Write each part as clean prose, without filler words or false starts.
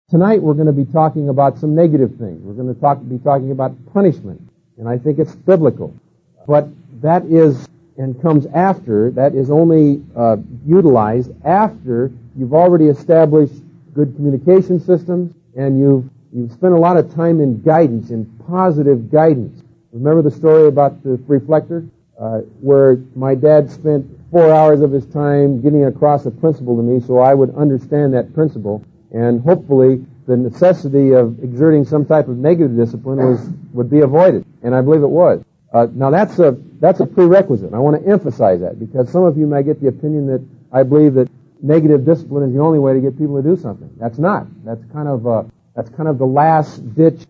Tonight we're going to be talking about some negative things. We're going to be talking about punishment, and I think it's biblical. But that is and comes after, that is only utilized after you've already established good communication systems and you've spent a lot of time in guidance, in positive guidance. Remember the story about the reflector, where my dad spent 4 hours of his time getting across a principle to me so I would understand that principle, and hopefully the necessity of exerting some type of negative discipline would be avoided, and I believe it was. Now that's a prerequisite. I want to emphasize that because some of you may get the opinion that I believe that negative discipline is the only way to get people to do something. That's not. That's kind of the last ditch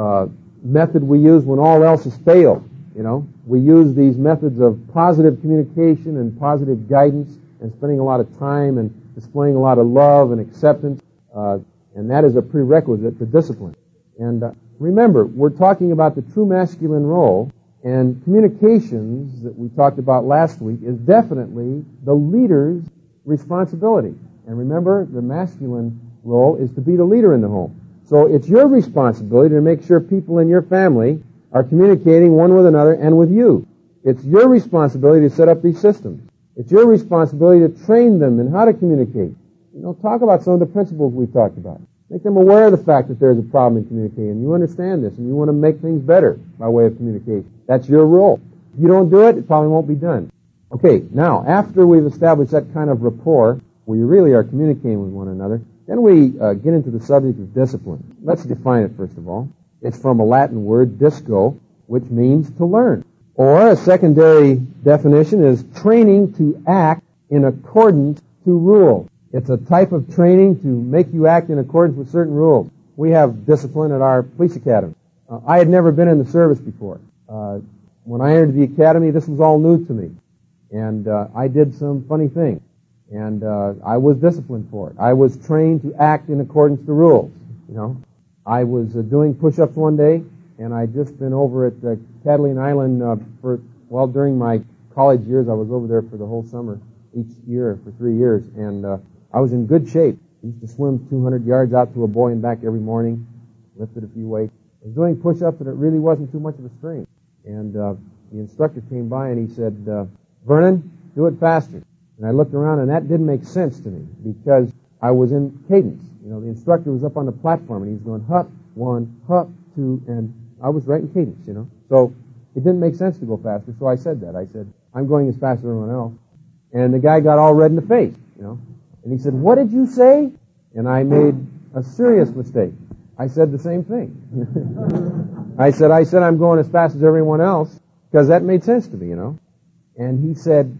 method we use when all else has failed. You know, we use these methods of positive communication and positive guidance and spending a lot of time and displaying a lot of love and acceptance, and that is a prerequisite to discipline. And remember, we're talking about the true masculine role, and communications that we talked about last week is definitely the leader's responsibility. And remember, the masculine role is to be the leader in the home. So it's your responsibility to make sure people in your family are communicating one with another and with you. It's your responsibility to set up these systems. It's your responsibility to train them in how to communicate. You know, talk about some of the principles we talked about. Make them aware of the fact that there's a problem in communicating. You understand this, and you want to make things better by way of communication. That's your role. If you don't do it, it probably won't be done. Okay, now, after we've established that kind of rapport, where you really are communicating with one another, then we get into the subject of discipline. Let's define it first of all. It's from a Latin word, disco, which means to learn. Or a secondary definition is training to act in accordance to rules. It's a type of training to make you act in accordance with certain rules. We have discipline at our police academy. I had never been in the service before. When I entered the academy, this was all new to me. And I did some funny things. And I was disciplined for it. I was trained to act in accordance to rules. You know, I was doing push-ups one day, and I'd just been over at Catalina Island during my college years. I was over there for the whole summer each year for 3 years, and I was in good shape. I used to swim 200 yards out to a buoy and back every morning, lifted a few weights. I was doing push-ups, and it really wasn't too much of a strain. And the instructor came by, and he said, Vernon, do it faster. And I looked around, and that didn't make sense to me because I was in cadence. You know, the instructor was up on the platform, and he was going, hup, 1, hup, 2, and I was right in cadence, you know. So it didn't make sense to go faster, so I said that. I said, I'm going as fast as everyone else. And the guy got all red in the face, you know. And he said, what did you say? And I made a serious mistake. I said the same thing. I said, I'm going as fast as everyone else because that made sense to me, you know. And he said,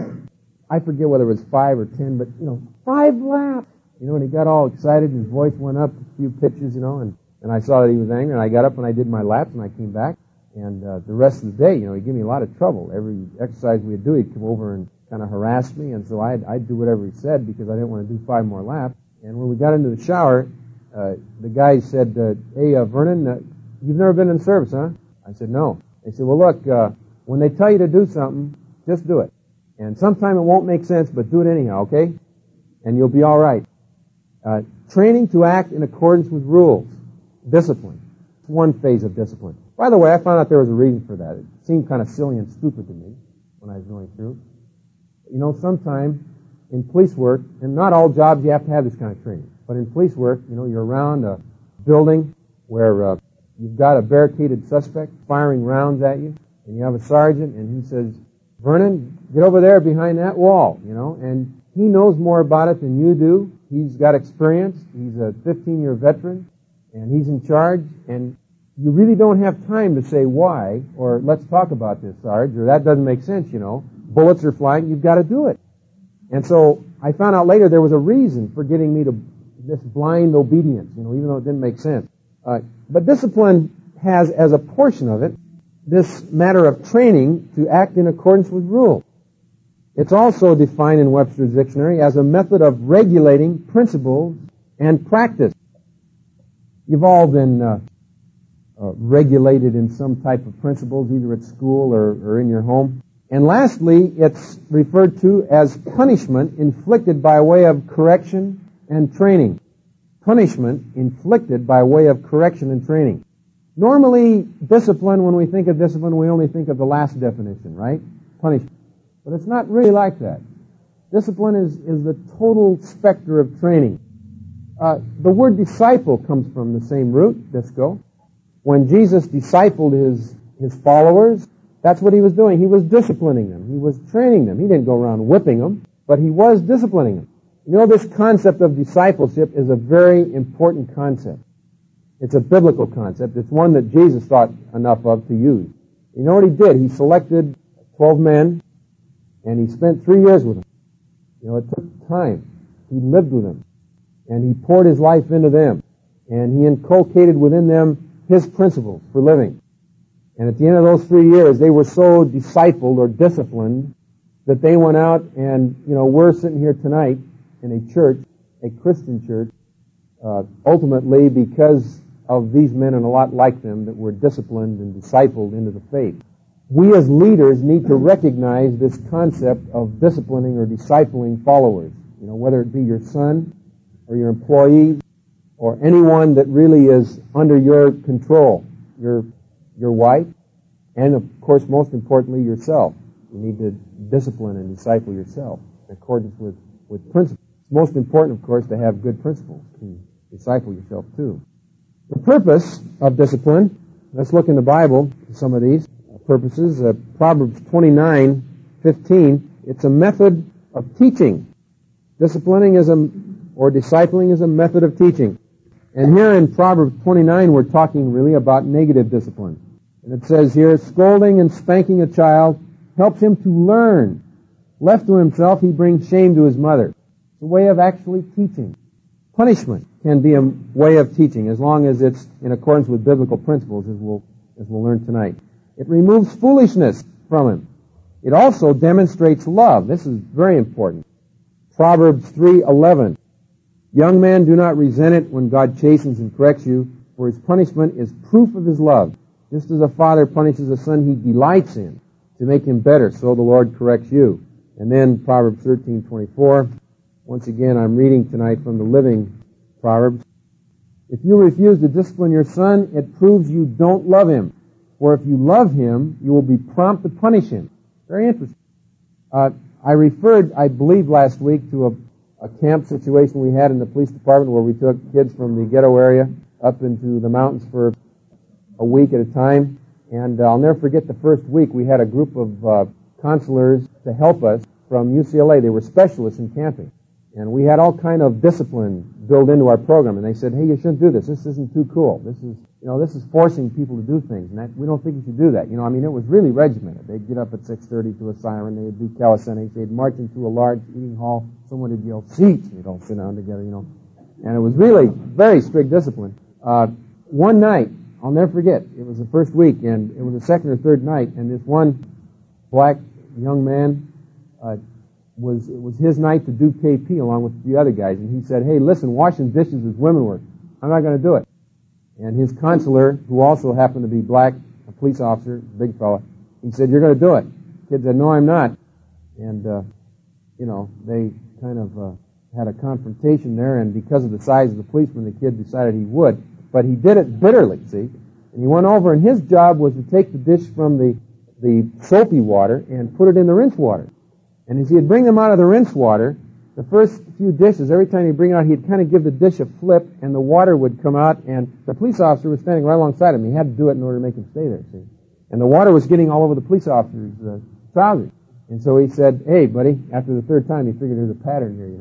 I forget whether it was 5 or 10, but, 5 laps. You know, and he got all excited, and his voice went up a few pitches, and I saw that he was angry, and I got up and I did my laps, and I came back, and the rest of the day, he gave me a lot of trouble. Every exercise we'd do, he'd come over and kind of harass me, and so I'd do whatever he said because I didn't want to do 5 more laps. And when we got into the shower, the guy said, hey, Vernon, you've never been in service, huh? I said, no. They said, well, look, when they tell you to do something, just do it. And sometime it won't make sense, but do it anyhow, okay? And you'll be all right. Training to act in accordance with rules. Discipline. It's one phase of discipline. By the way, I found out there was a reason for that. It seemed kind of silly and stupid to me when I was going through. Sometime in police work, and not all jobs you have to have this kind of training, but in police work, you're around a building where you've got a barricaded suspect firing rounds at you, and you have a sergeant, and he says, Vernon, get over there behind that wall, and he knows more about it than you do. He's got experience. He's a 15-year veteran, and he's in charge, and you really don't have time to say why, or let's talk about this, Sarge, or that doesn't make sense, Bullets are flying. You've got to do it. And so I found out later there was a reason for getting me to this blind obedience, even though it didn't make sense. But discipline has, as a portion of it, this matter of training to act in accordance with rules. It's also defined in Webster's dictionary as a method of regulating principles and practice. You've all been regulated in some type of principles, either at school or in your home. And lastly, it's referred to as punishment inflicted by way of correction and training. punishment inflicted by way of correction and training. Normally, discipline, when we think of discipline, we only think of the last definition, right? Punishment. But it's not really like that. Discipline is the total specter of training. The word disciple comes from the same root, disco. When Jesus discipled his followers, that's what he was doing. He was disciplining them. He was training them. He didn't go around whipping them, but he was disciplining them. You know, this concept of discipleship is a very important concept. It's a biblical concept. It's one that Jesus thought enough of to use. You know what he did? He selected 12 men, and he spent 3 years with them. You know, it took time. He lived with them, and he poured his life into them, and he inculcated within them his principles for living. And at the end of those 3 years, they were so discipled or disciplined that they went out and, you know, we're sitting here tonight in a church, a Christian church, ultimately because of these men and a lot like them that were disciplined and discipled into the faith. We as leaders need to recognize this concept of disciplining or discipling followers. You know, whether it be your son or your employees or anyone that really is under your control, your wife, and of course, most importantly, yourself. You need to discipline and disciple yourself in accordance with principles. It's most important, of course, to have good principles to disciple yourself too. The purpose of discipline, let's look in the Bible at some of these purposes. Proverbs 29:15, it's a method of teaching. Disciplining or discipling is a method of teaching. And here in Proverbs 29, we're talking really about negative discipline. And it says here, scolding and spanking a child helps him to learn. Left to himself, he brings shame to his mother. It's a way of actually teaching. Punishment can be a way of teaching as long as it's in accordance with biblical principles, as we'll learn tonight. It removes foolishness from him. It also demonstrates love. This is very important. Proverbs 3:11. Young man, do not resent it when God chastens and corrects you, for his punishment is proof of his love. Just as a father punishes a son he delights in to make him better, so the Lord corrects you. And then Proverbs 13:24. Once again, I'm reading tonight from the Living Proverbs. If you refuse to discipline your son, it proves you don't love him. For if you love him, you will be prompt to punish him. Very interesting. I referred, I believe last week, to a camp situation we had in the police department where we took kids from the ghetto area up into the mountains for a week at a time. And I'll never forget the first week we had a group of counselors to help us from UCLA. They were specialists in camping. And we had all kind of discipline built into our program. And they said, hey, you shouldn't do this. This isn't too cool. This is forcing people to do things. And we don't think you should do that. It was really regimented. They'd get up at 6:30 to a siren. They'd do calisthenics. They'd march into a large eating hall. Someone would yell, seats. They'd all sit down together, And it was really very strict discipline. One night, I'll never forget, it was the first week, and it was the second or third night, and this one black young man, it was his night to do KP along with the other guys, and he said, hey, listen, washing dishes is women work. I'm not going to do it. And his counselor, who also happened to be black, a police officer, big fella, he said, you're going to do it. The kid said, no, I'm not. And, they kind of had a confrontation there, and because of the size of the policeman, the kid decided he would. But he did it bitterly, see? And he went over, and his job was to take the dish from the soapy water and put it in the rinse water. And as he'd bring them out of the rinse water, the first few dishes, every time he'd bring it out, he'd kind of give the dish a flip, and the water would come out, and the police officer was standing right alongside him. He had to do it in order to make him stay there, see? And the water was getting all over the police officer's trousers. And so he said, hey, buddy, after the third time, he figured there's a pattern here,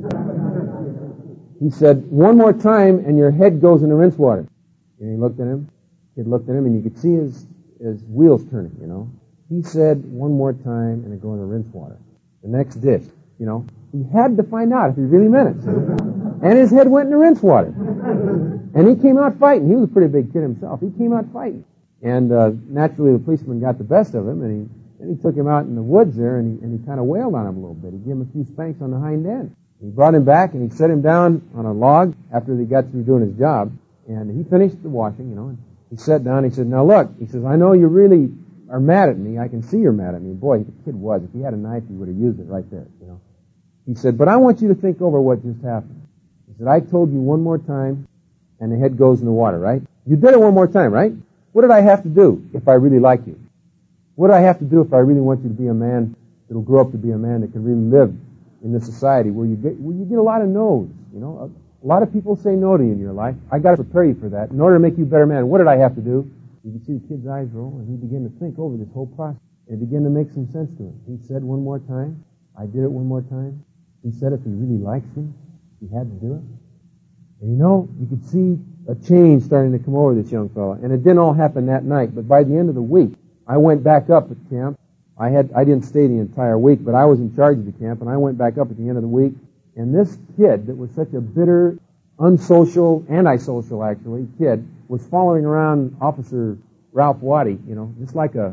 He said, one more time, and your head goes in the rinse water. And he looked at him. He looked at him, and you could see his wheels turning, He said, one more time, and it go in the rinse water. The next dish, He had to find out if he really meant it. And his head went in the rinse water. And he came out fighting. He was a pretty big kid himself. He came out fighting. And naturally, the policeman got the best of him, and he took him out in the woods there, and he kind of wailed on him a little bit. He gave him a few spanks on the hind end. He brought him back, and he set him down on a log after he got through doing his job. And he finished the washing, and he sat down. He said, now look, he says, I know you really are mad at me. I can see you're mad at me. Boy, the kid was. If he had a knife, he would have used it right there, He said, but I want you to think over what just happened. He said, I told you one more time, and the head goes in the water, right? You did it one more time, right? What did I have to do if I really like you? What do I have to do if I really want you to be a man that will grow up to be a man that can really live in this society where you get a lot of no's, you know? A lot of people say no to you in your life. I got to prepare you for that. In order to make you a better man, what did I have to do? You can see the kid's eyes roll, and he began to think over this whole process. It began to make some sense to him. He said one more time, I did it one more time. He said if he really likes me, he had to do it. And you know, you could see a change starting to come over this young fella. And it didn't all happen that night, but by the end of the week, I went back up at camp. I didn't stay the entire week, but I was in charge of the camp, and I went back up at the end of the week. And this kid that was such a bitter, unsocial, antisocial actually, kid, was following around Officer Ralph Waddy, you know, just like a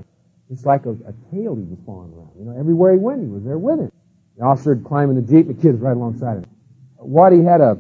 tail he was following around. You know, everywhere he went, he was there with him. The officer would climb in the Jeep, the kid was right alongside him. Waddy had a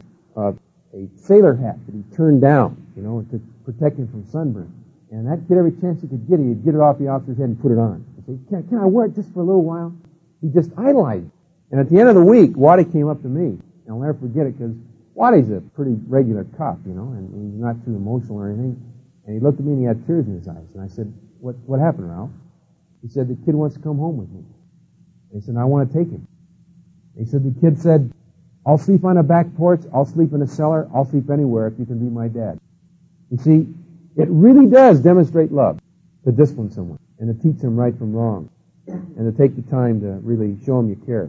sailor hat that he turned down, you know, to protect him from sunburn. And that kid, every chance he could get, he'd get it off the officer's head and put it on. He'd say, can I wear it just for a little while? He just idolized it. And at the end of the week, Waddy came up to me. And I'll never forget it because Waddy's a pretty regular cop, you know, and he's not too emotional or anything. And he looked at me and he had tears in his eyes. And I said, what happened, Ralph? He said, the kid wants to come home with me. And he said, I want to take him. And he said, the kid said, I'll sleep on a back porch, I'll sleep in a cellar, I'll sleep anywhere if you can be my dad. You see, it really does demonstrate love to discipline someone and to teach them right from wrong and to take the time to really show them you care.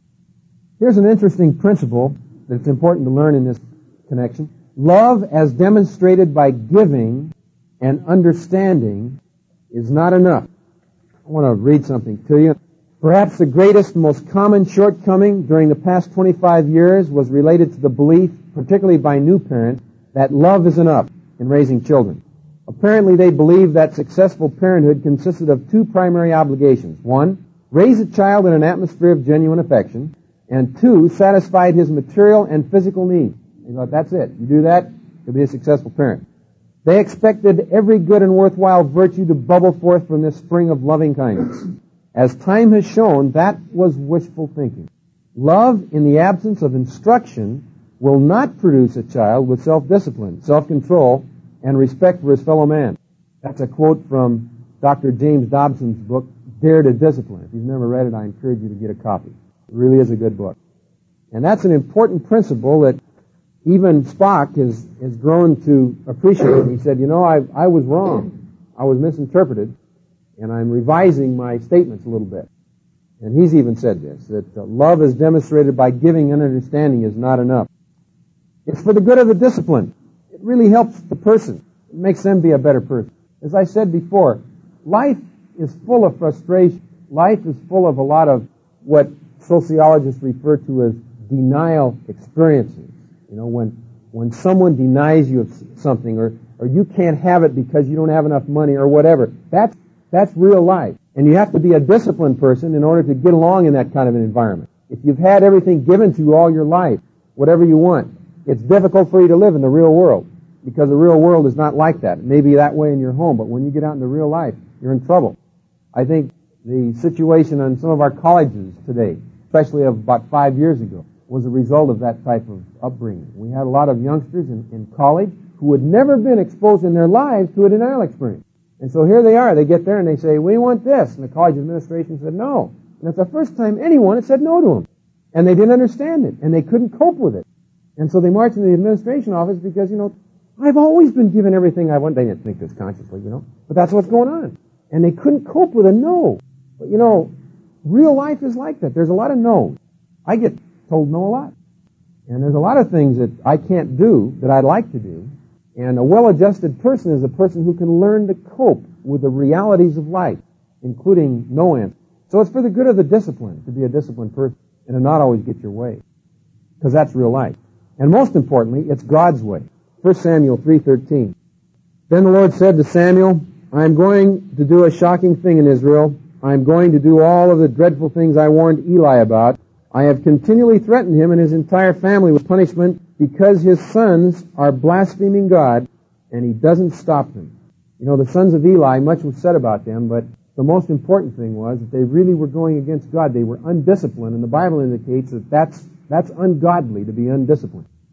Here's an interesting principle that's important to learn in this connection. Love as demonstrated by giving and understanding is not enough. I want to read something to you. Perhaps the greatest, most common shortcoming during the past 25 years was related to the belief, particularly by new parents, that love is enough in raising children. Apparently they believed that successful parenthood consisted of two primary obligations. One, raise a child in an atmosphere of genuine affection, and two, satisfied his material and physical needs. They thought, that's it. You do that, you'll be a successful parent. They expected every good and worthwhile virtue to bubble forth from this spring of loving kindness. As time has shown, that was wishful thinking. Love in the absence of instruction will not produce a child with self-discipline, self-control, and respect for his fellow man. That's a quote from Dr. James Dobson's book, Dare to Discipline. If you've never read it, I encourage you to get a copy. It really is a good book. And that's an important principle that even Spock has grown to appreciate. He said, you know, I was wrong. I was misinterpreted, and I'm revising my statements a little bit. And he's even said this, that love is demonstrated by giving and understanding is not enough. It's for the good of the discipline. It really helps the person. It makes them be a better person. As I said before, life is full of frustration. Life is full of a lot of what sociologists refer to as denial experiences. You know, when someone denies you of something or you can't have it because you don't have enough money or whatever, that's real life. And you have to be a disciplined person in order to get along in that kind of an environment. If you've had everything given to you all your life, whatever you want, it's difficult for you to live in the real world because the real world is not like that. It may be that way in your home, but when you get out into real life, you're in trouble. I think the situation on some of our colleges today, especially of about 5 years ago, was a result of that type of upbringing. We had a lot of youngsters in college who had never been exposed in their lives to a denial experience. And so here they are. They get there and they say, we want this. And the college administration said no. And it's the first time anyone had said no to them. And they didn't understand it. And they couldn't cope with it. And so they marched into the administration office because, you know, I've always been given everything I want. They didn't think this consciously, you know. But that's what's going on. And they couldn't cope with a no. But, you know, real life is like that. There's a lot of no's. I get told no a lot. And there's a lot of things that I can't do that I'd like to do. And a well-adjusted person is a person who can learn to cope with the realities of life, including no answer. So it's for the good of the discipline to be a disciplined person and to not always get your way, because that's real life. And most importantly, it's God's way. 1 Samuel 3:13. Then the Lord said to Samuel, I am going to do a shocking thing in Israel. I am going to do all of the dreadful things I warned Eli about. I have continually threatened him and his entire family with punishment because his sons are blaspheming God, and he doesn't stop them. You know, the sons of Eli, much was said about them, but the most important thing was that they really were going against God. They were undisciplined, and the Bible indicates that that's ungodly to be undisciplined.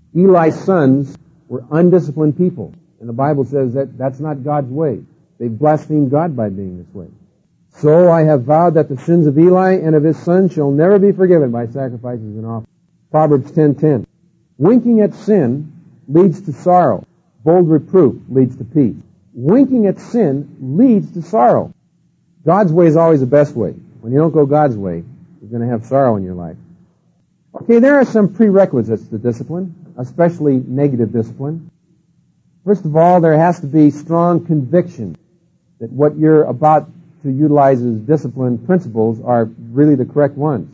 Eli's sons were undisciplined people. And the Bible says that that's not God's way. They blasphemed God by being this way. So I have vowed that the sins of Eli and of his sons shall never be forgiven by sacrifices and offerings. Proverbs 10:10. Winking at sin leads to sorrow. Bold reproof leads to peace. Winking at sin leads to sorrow. God's way is always the best way. When you don't go God's way, you're going to have sorrow in your life. Okay, there are some prerequisites to discipline, especially negative discipline. First of all, there has to be strong conviction that what you're about to utilize as discipline principles are really the correct ones.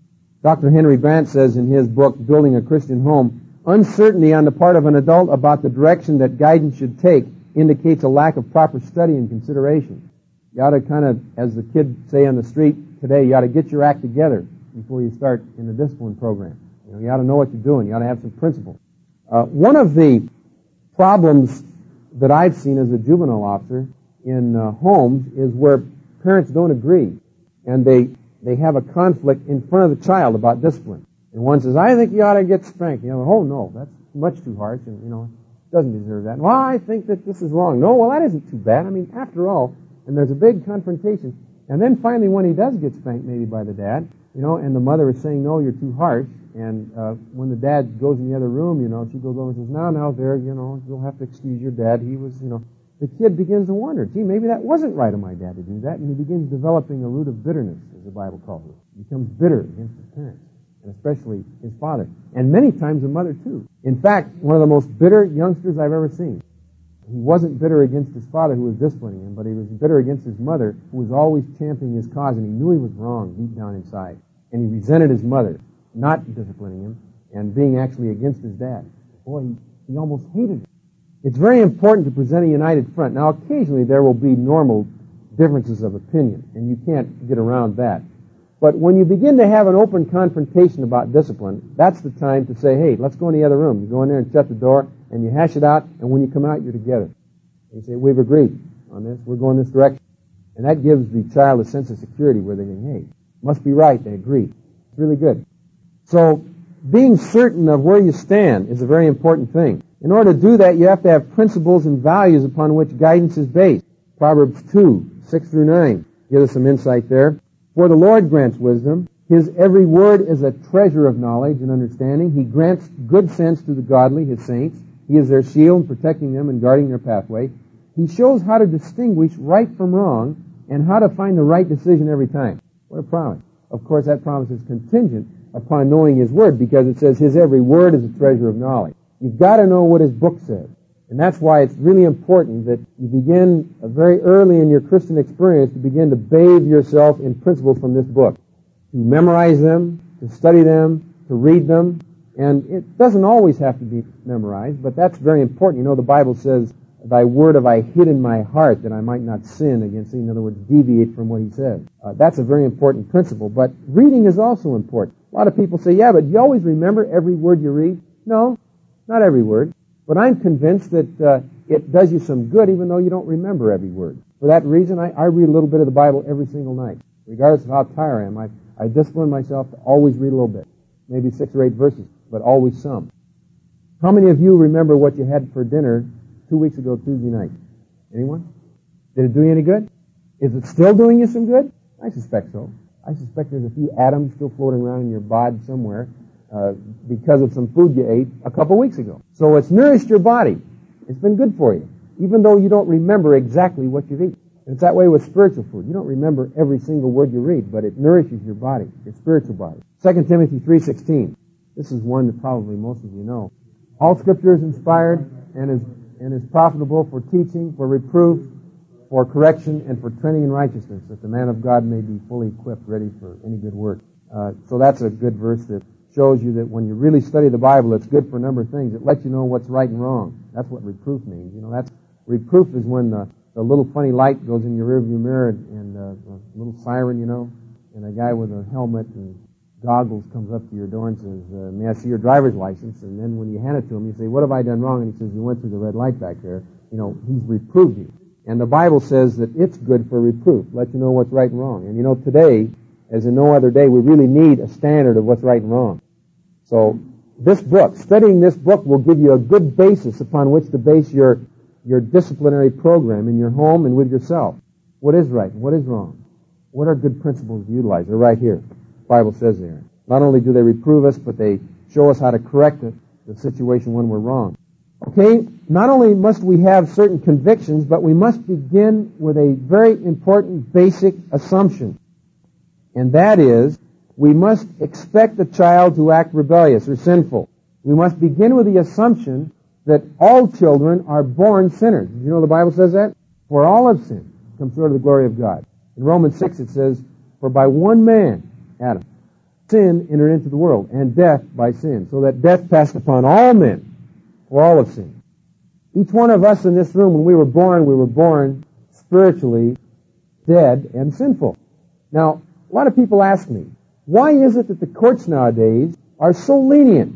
Dr. Henry Brandt says in his book, Building a Christian Home, uncertainty on the part of an adult about the direction that guidance should take indicates a lack of proper study and consideration. You ought to kind of, as the kids say on the street today, you ought to get your act together before you start in the discipline program. You ought to know what you're doing. You ought to have some principles. One of the problems that I've seen as a juvenile officer in homes is where parents don't agree, and they have a conflict in front of the child about discipline. And one says, I think you ought to get spanked. The other, oh no, that's much too harsh, and doesn't deserve that. Well, I think that this is wrong. No, well, that isn't too bad. I mean, after all, and there's a big confrontation. And then finally, when he does get spanked, maybe by the dad, and the mother is saying, no, you're too harsh. And when the dad goes in the other room, she goes over and says, now, there, you'll have to excuse your dad. He was, the kid begins to wonder, gee, maybe that wasn't right of my dad to do that. And he begins developing a root of bitterness, as the Bible calls it. He becomes bitter against his parents, and especially his father. And many times the mother, too. In fact, one of the most bitter youngsters I've ever seen. He wasn't bitter against his father who was disciplining him, but he was bitter against his mother who was always championing his cause, and he knew he was wrong deep down inside. And he resented his mother not disciplining him and being actually against his dad. Boy, he almost hated him. It's very important to present a united front. Now, occasionally there will be normal differences of opinion, and you can't get around that. But when you begin to have an open confrontation about discipline, that's the time to say, hey, let's go in the other room. You go in there and shut the door, and you hash it out, and when you come out, you're together. And you say, we've agreed on this. We're going this direction. And that gives the child a sense of security where they think, hey, must be right. They agree. It's really good. So being certain of where you stand is a very important thing. In order to do that, you have to have principles and values upon which guidance is based. Proverbs 2:6-9 gives us some insight there. For the Lord grants wisdom. His every word is a treasure of knowledge and understanding. He grants good sense to the godly, his saints. He is their shield, protecting them and guarding their pathway. He shows how to distinguish right from wrong and how to find the right decision every time. What a promise. Of course, that promise is contingent upon knowing his word, because it says his every word is a treasure of knowledge. You've got to know what his book says. And that's why it's really important that you begin very early in your Christian experience to begin to bathe yourself in principles from this book. To memorize them, to study them, to read them. And it doesn't always have to be memorized, but that's very important. The Bible says, thy word have I hid in my heart that I might not sin against thee. In other words, deviate from what he says. That's a very important principle. But reading is also important. A lot of people say, yeah, but you always remember every word you read? No, not every word. But I'm convinced that it does you some good even though you don't remember every word. For that reason, I read a little bit of the Bible every single night. Regardless of how tired I am, I discipline myself to always read a little bit. Maybe 6 or 8 verses, but always some. How many of you remember what you had for dinner 2 weeks ago Tuesday night? Anyone? Did it do you any good? Is it still doing you some good? I suspect so. I suspect there's a few atoms still floating around in your bod somewhere because of some food you ate a couple weeks ago. So it's nourished your body. It's been good for you, even though you don't remember exactly what you've eaten. And it's that way with spiritual food. You don't remember every single word you read, but it nourishes your body, your spiritual body. 2 Timothy 3:16. This is one that probably most of you know. All Scripture is inspired and is profitable for teaching, for reproof, for correction, and for training in righteousness, that the man of God may be fully equipped, ready for any good work. So that's a good verse that shows you that when you really study the Bible, it's good for a number of things. It lets you know what's right and wrong. That's what reproof means. Reproof is when the little funny light goes in your rearview mirror and a little siren, and a guy with a helmet and goggles comes up to your door and says, may I see your driver's license? And then when you hand it to him, you say, what have I done wrong? And he says, you went through the red light back there. He's reproved you. And the Bible says that it's good for reproof, let you know what's right and wrong. And today, as in no other day, we really need a standard of what's right and wrong. So This book, studying this book will give you a good basis upon which to base your disciplinary program in your home and with yourself. What is right and what is wrong? What are good principles to utilize? They're right here. The Bible says they are. Not only do they reprove us, but they show us how to correct the situation when we're wrong. Okay, not only must we have certain convictions, but we must begin with a very important basic assumption. And that is, we must expect the child to act rebellious or sinful. We must begin with the assumption that all children are born sinners. Did you know the Bible says that? For all have sinned, come short of the glory of God. In Romans 6 it says, for by one man, Adam, sin entered into the world, and death by sin, so that death passed upon all men. For all have sinned. Each one of us in this room, when we were born spiritually dead and sinful. Now, a lot of people ask me, why is it that the courts nowadays are so lenient?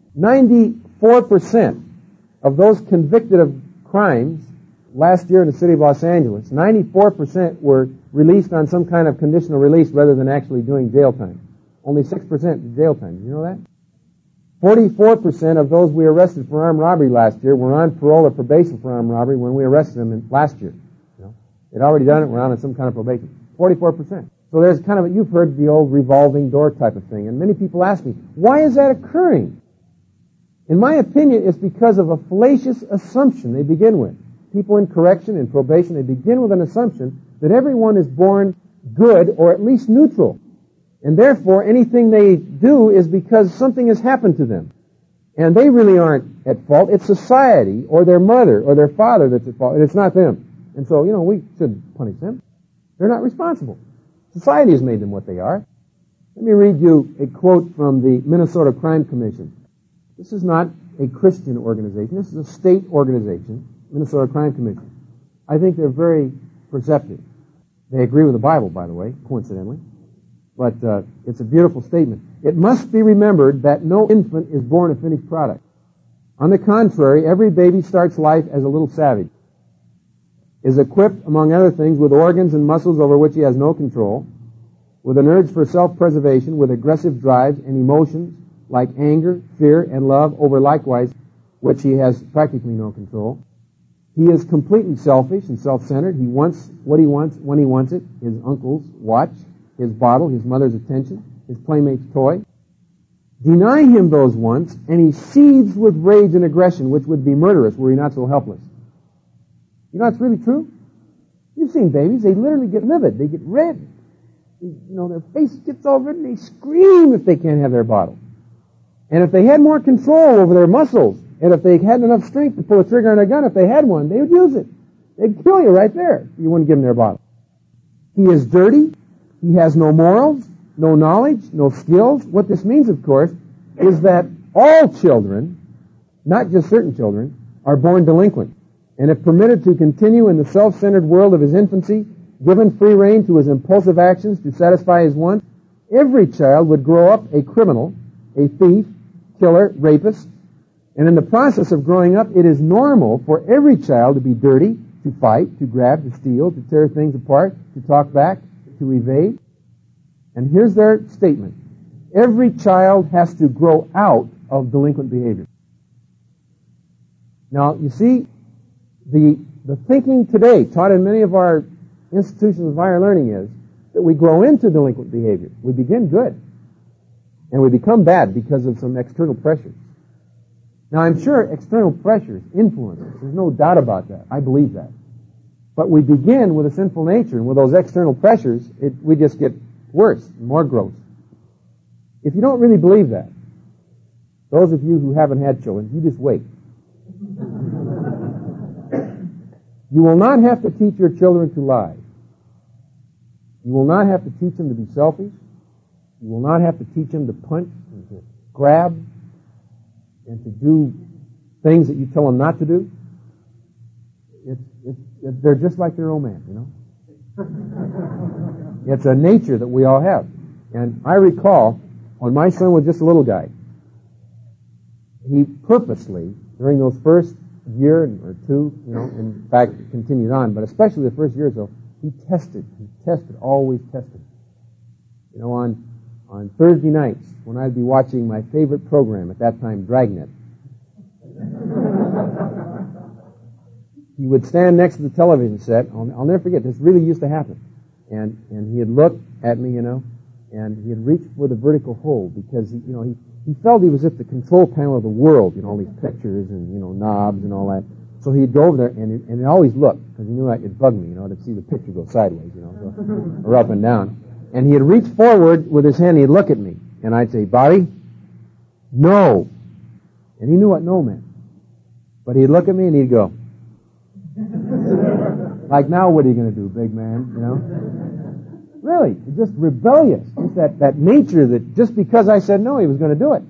94% of those convicted of crimes last year in the city of Los Angeles, 94% were released on some kind of conditional release rather than actually doing jail time. Only 6% jail time. Did you know that? 44% of those we arrested for armed robbery last year were on parole or probation for armed robbery when we arrested them last year. You know, they'd already done it, we're on some kind of probation. 44%. So there's kind of you've heard the old revolving door type of thing, and many people ask me, why is that occurring? In my opinion, it's because of a fallacious assumption they begin with. People in correction, in probation, they begin with an assumption that everyone is born good or at least neutral. And therefore, anything they do is because something has happened to them. And they really aren't at fault. It's society or their mother or their father that's at fault, and it's not them. And so, we shouldn't punish them. They're not responsible. Society has made them what they are. Let me read you a quote from the Minnesota Crime Commission. This is not a Christian organization. This is a state organization, Minnesota Crime Commission. I think they're very perceptive. They agree with the Bible, by the way, coincidentally. But it's a beautiful statement. It must be remembered that no infant is born a finished product. On the contrary, every baby starts life as a little savage, is equipped, among other things, with organs and muscles over which he has no control, with an urge for self-preservation, with aggressive drives and emotions like anger, fear, and love over likewise which he has practically no control. He is completely selfish and self-centered. He wants what he wants when he wants it, his uncle's watch, his bottle, his mother's attention, his playmate's toy. Deny him those wants, and he seethes with rage and aggression, which would be murderous were he not so helpless. You know it's really true? You've seen babies, they literally get livid, they get red. Their face gets all red and they scream if they can't have their bottle. And if they had more control over their muscles, and if they had enough strength to pull a trigger on a gun, if they had one, they would use it. They'd kill you right there if you wouldn't give them their bottle. He is dirty. He has no morals, no knowledge, no skills. What this means, of course, is that all children, not just certain children, are born delinquent. And if permitted to continue in the self-centered world of his infancy, given free rein to his impulsive actions to satisfy his wants, every child would grow up a criminal, a thief, killer, rapist. And in the process of growing up, it is normal for every child to be dirty, to fight, to grab, to steal, to tear things apart, to talk back, to evade. And here's their statement. Every child has to grow out of delinquent behavior. Now, you see, the thinking today, taught in many of our institutions of higher learning, is that we grow into delinquent behavior. We begin good, and we become bad because of some external pressures. Now, I'm sure external pressures influence us. There's no doubt about that. I believe that. But we begin with a sinful nature, and with those external pressures, we just get worse, more gross. If you don't really believe that, those of you who haven't had children, you just wait. You will not have to teach your children to lie. You will not have to teach them to be selfish. You will not have to teach them to punch and to grab and to do things that you tell them not to do. They're just like their old man, It's a nature that we all have. And I recall, when my son was just a little guy, he purposely, during those first year or two, in fact, it continued on, but especially the first year or so, he tested, always tested. on Thursday nights when I'd be watching my favorite program, at that time, Dragnet. He would stand next to the television set. I'll never forget, this really used to happen. And he'd look at me, and he'd reach for the vertical hold because, he felt he was at the control panel of the world, all these pictures and, knobs and all that. So he'd go over there and he'd always look because he knew it'd bug me, to see the picture go sideways, or up and down. And he'd reach forward with his hand and he'd look at me. And I'd say, Bobby, no. And he knew what no meant. But he'd look at me and he'd go, like, now what are you going to do, big man, Really, just rebellious. Just that nature that just because I said no, he was going to do it.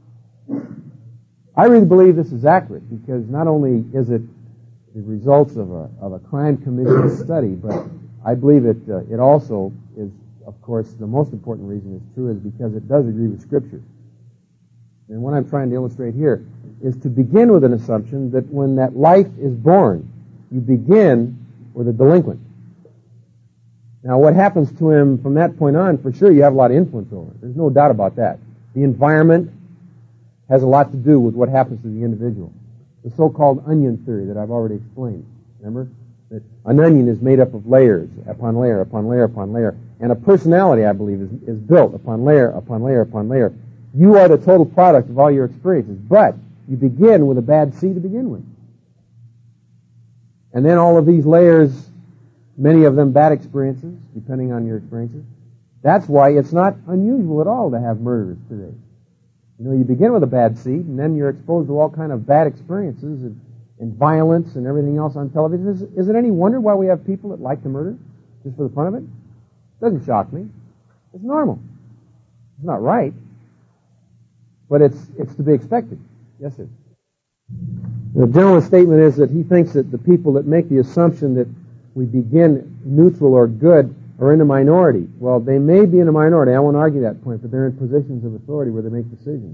I really believe this is accurate because not only is it the results of a crime commission study, but I believe it also is, of course, the most important reason it's true is because it does agree with Scripture. And what I'm trying to illustrate here is to begin with an assumption that when that life is born, you begin with a delinquent. Now, what happens to him from that point on, for sure, you have a lot of influence over it. There's no doubt about that. The environment has a lot to do with what happens to the individual. The so-called onion theory that I've already explained. Remember? That an onion is made up of layers, upon layer, upon layer, upon layer. And a personality, I believe, is built upon layer, upon layer, upon layer. You are the total product of all your experiences. But you begin with a bad seed to begin with. And then all of these layers, many of them bad experiences, depending on your experiences. That's why it's not unusual at all to have murderers today. You begin with a bad seed, and then you're exposed to all kind of bad experiences and violence and everything else on television. Is it any wonder why we have people that like to murder just for the fun of it? Doesn't shock me. It's normal. It's not right, but it's to be expected. Yes, sir. The general statement is that he thinks that the people that make the assumption that we begin neutral or good are in a minority. Well, they may be in a minority. I won't argue that point, but they're in positions of authority where they make decisions.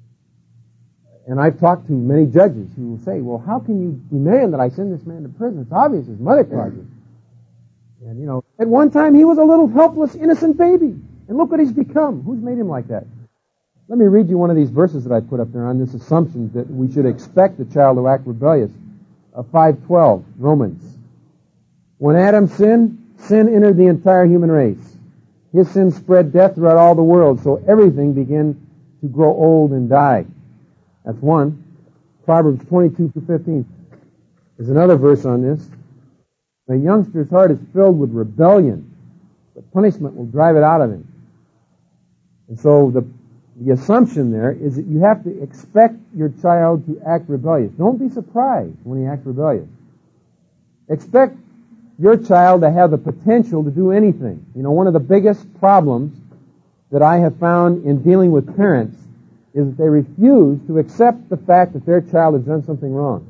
And I've talked to many judges who will say, well, how can you demand that I send this man to prison? It's obvious his mother caused it. And, at one time he was a little helpless, innocent baby. And look what he's become. Who's made him like that? Let me read you one of these verses that I put up there on this assumption that we should expect the child to act rebellious. 5:12, Romans. When Adam sinned, sin entered the entire human race. His sin spread death throughout all the world, so everything began to grow old and die. That's one. Proverbs 22:15. There's another verse on this. The youngster's heart is filled with rebellion, but punishment will drive it out of him. And so the assumption there is that you have to expect your child to act rebellious. Don't be surprised when he acts rebellious. Expect your child to have the potential to do anything. One of the biggest problems that I have found in dealing with parents is that they refuse to accept the fact that their child has done something wrong.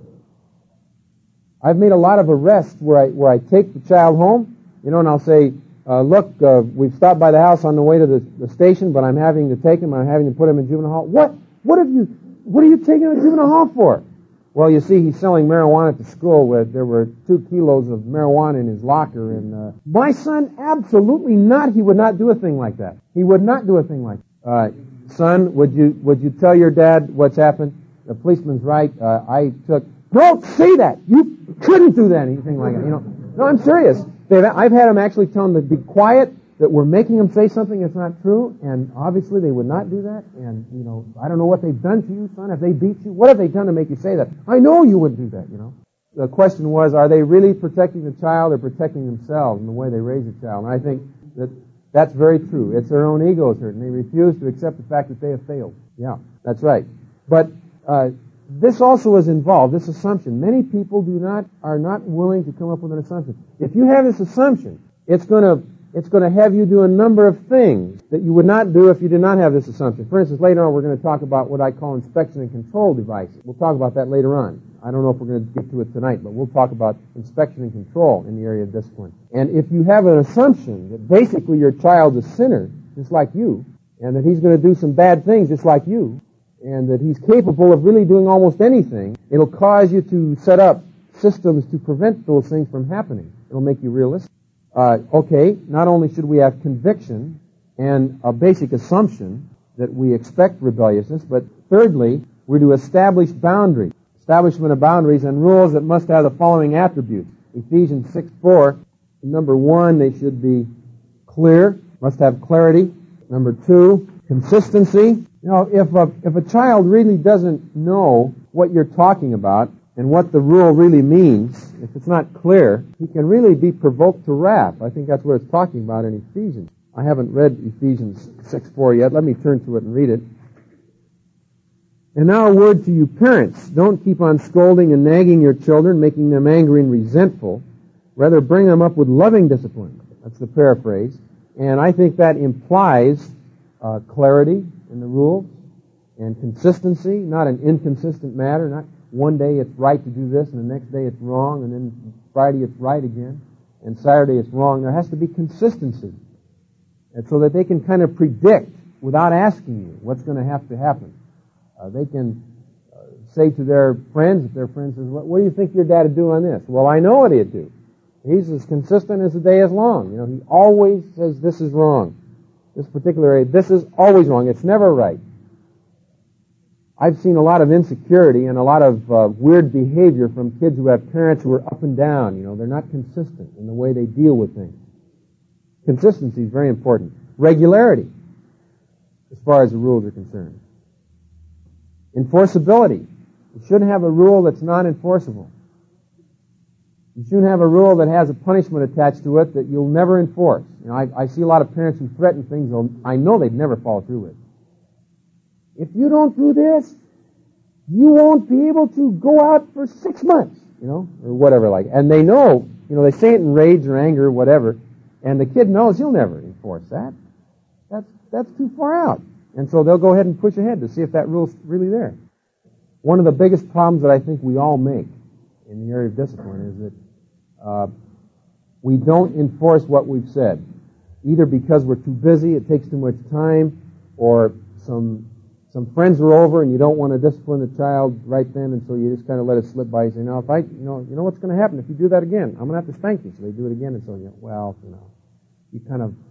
I've made a lot of arrests where I take the child home, and I'll say, look, we've stopped by the house on the way to the station, but I'm having to take him. I'm having to put him in juvenile hall. What are you taking him to juvenile hall for? Well, you see, he's selling marijuana at the school. There were 2 kilos of marijuana in his locker. And my son, absolutely not. He would not do a thing like that. He would not do a thing like that. Son, would you tell your dad what's happened? The policeman's right. Don't say that. You couldn't do that. Anything like that. No, I'm serious. I've had them actually tell him to be quiet, that we're making them say something that's not true, and obviously they would not do that. And, I don't know what they've done to you, son. Have they beat you? What have they done to make you say that? I know you wouldn't do that, The question was, are they really protecting the child or protecting themselves in the way they raise a child? And I think that's very true. It's their own egos hurt, and they refuse to accept the fact that they have failed. Yeah, that's right. But this also is involved, this assumption. Many people are not willing to come up with an assumption. If you have this assumption, it's going to have you do a number of things that you would not do if you did not have this assumption. For instance, later on we're going to talk about what I call inspection and control devices. We'll talk about that later on. I don't know if we're going to get to it tonight, but we'll talk about inspection and control in the area of discipline. And if you have an assumption that basically your child's a sinner, just like you, and that he's going to do some bad things just like you, and that he's capable of really doing almost anything, it'll cause you to set up systems to prevent those things from happening. It'll make you realistic. Okay, not only should we have conviction and a basic assumption that we expect rebelliousness. But thirdly, we're to establish boundaries. Establishment of boundaries and rules that must have the following attributes. Ephesians 6:4, number 1, they should be clear, must have clarity. Number 2, consistency. You know, if a child really doesn't know what you're talking about and what the rule really means, if it's not clear, he can really be provoked to wrath. I think that's what it's talking about in Ephesians. I haven't read Ephesians 6:4 yet. Let me turn to it and read it. And now a word to you parents. Don't keep on scolding and nagging your children, making them angry and resentful. Rather, bring them up with loving discipline. That's the paraphrase. And I think that implies clarity in the rules and consistency, not an inconsistent matter. Not one day it's right to do this and the next day it's wrong, and then Friday it's right again, and Saturday it's wrong. There has to be consistency. And so that they can kind of predict without asking you what's going to have to happen. They can say to their friends, if their friend says, what do you think your dad would do on this? Well, I know what he'd do. He's as consistent as the day is long. You know, he always says this is wrong. This particular area, this is always wrong. It's never right. I've seen a lot of insecurity and a lot of weird behavior from kids who have parents who are up and down. You know, they're not consistent in the way they deal with things. Consistency is very important. Regularity, as far as the rules are concerned. Enforceability. You shouldn't have a rule that's not enforceable. You shouldn't have a rule that has a punishment attached to it that you'll never enforce. You know, I see a lot of parents who threaten things I know they'd never follow through with. If you don't do this, you won't be able to go out for 6 months, you know, or whatever like. And they know, you know, they say it in rage or anger or whatever, and the kid knows he'll never enforce that. That's too far out. And so they'll go ahead and push ahead to see if that rule's really there. One of the biggest problems that I think we all make in the area of discipline is that we don't enforce what we've said, either because we're too busy, it takes too much time, or some friends are over and you don't want to discipline the child right then, and so you just kind of let it slip by. You say, "No, you know what's going to happen if you do that again? I'm going to have to spank you." So they do it again, and so you kind of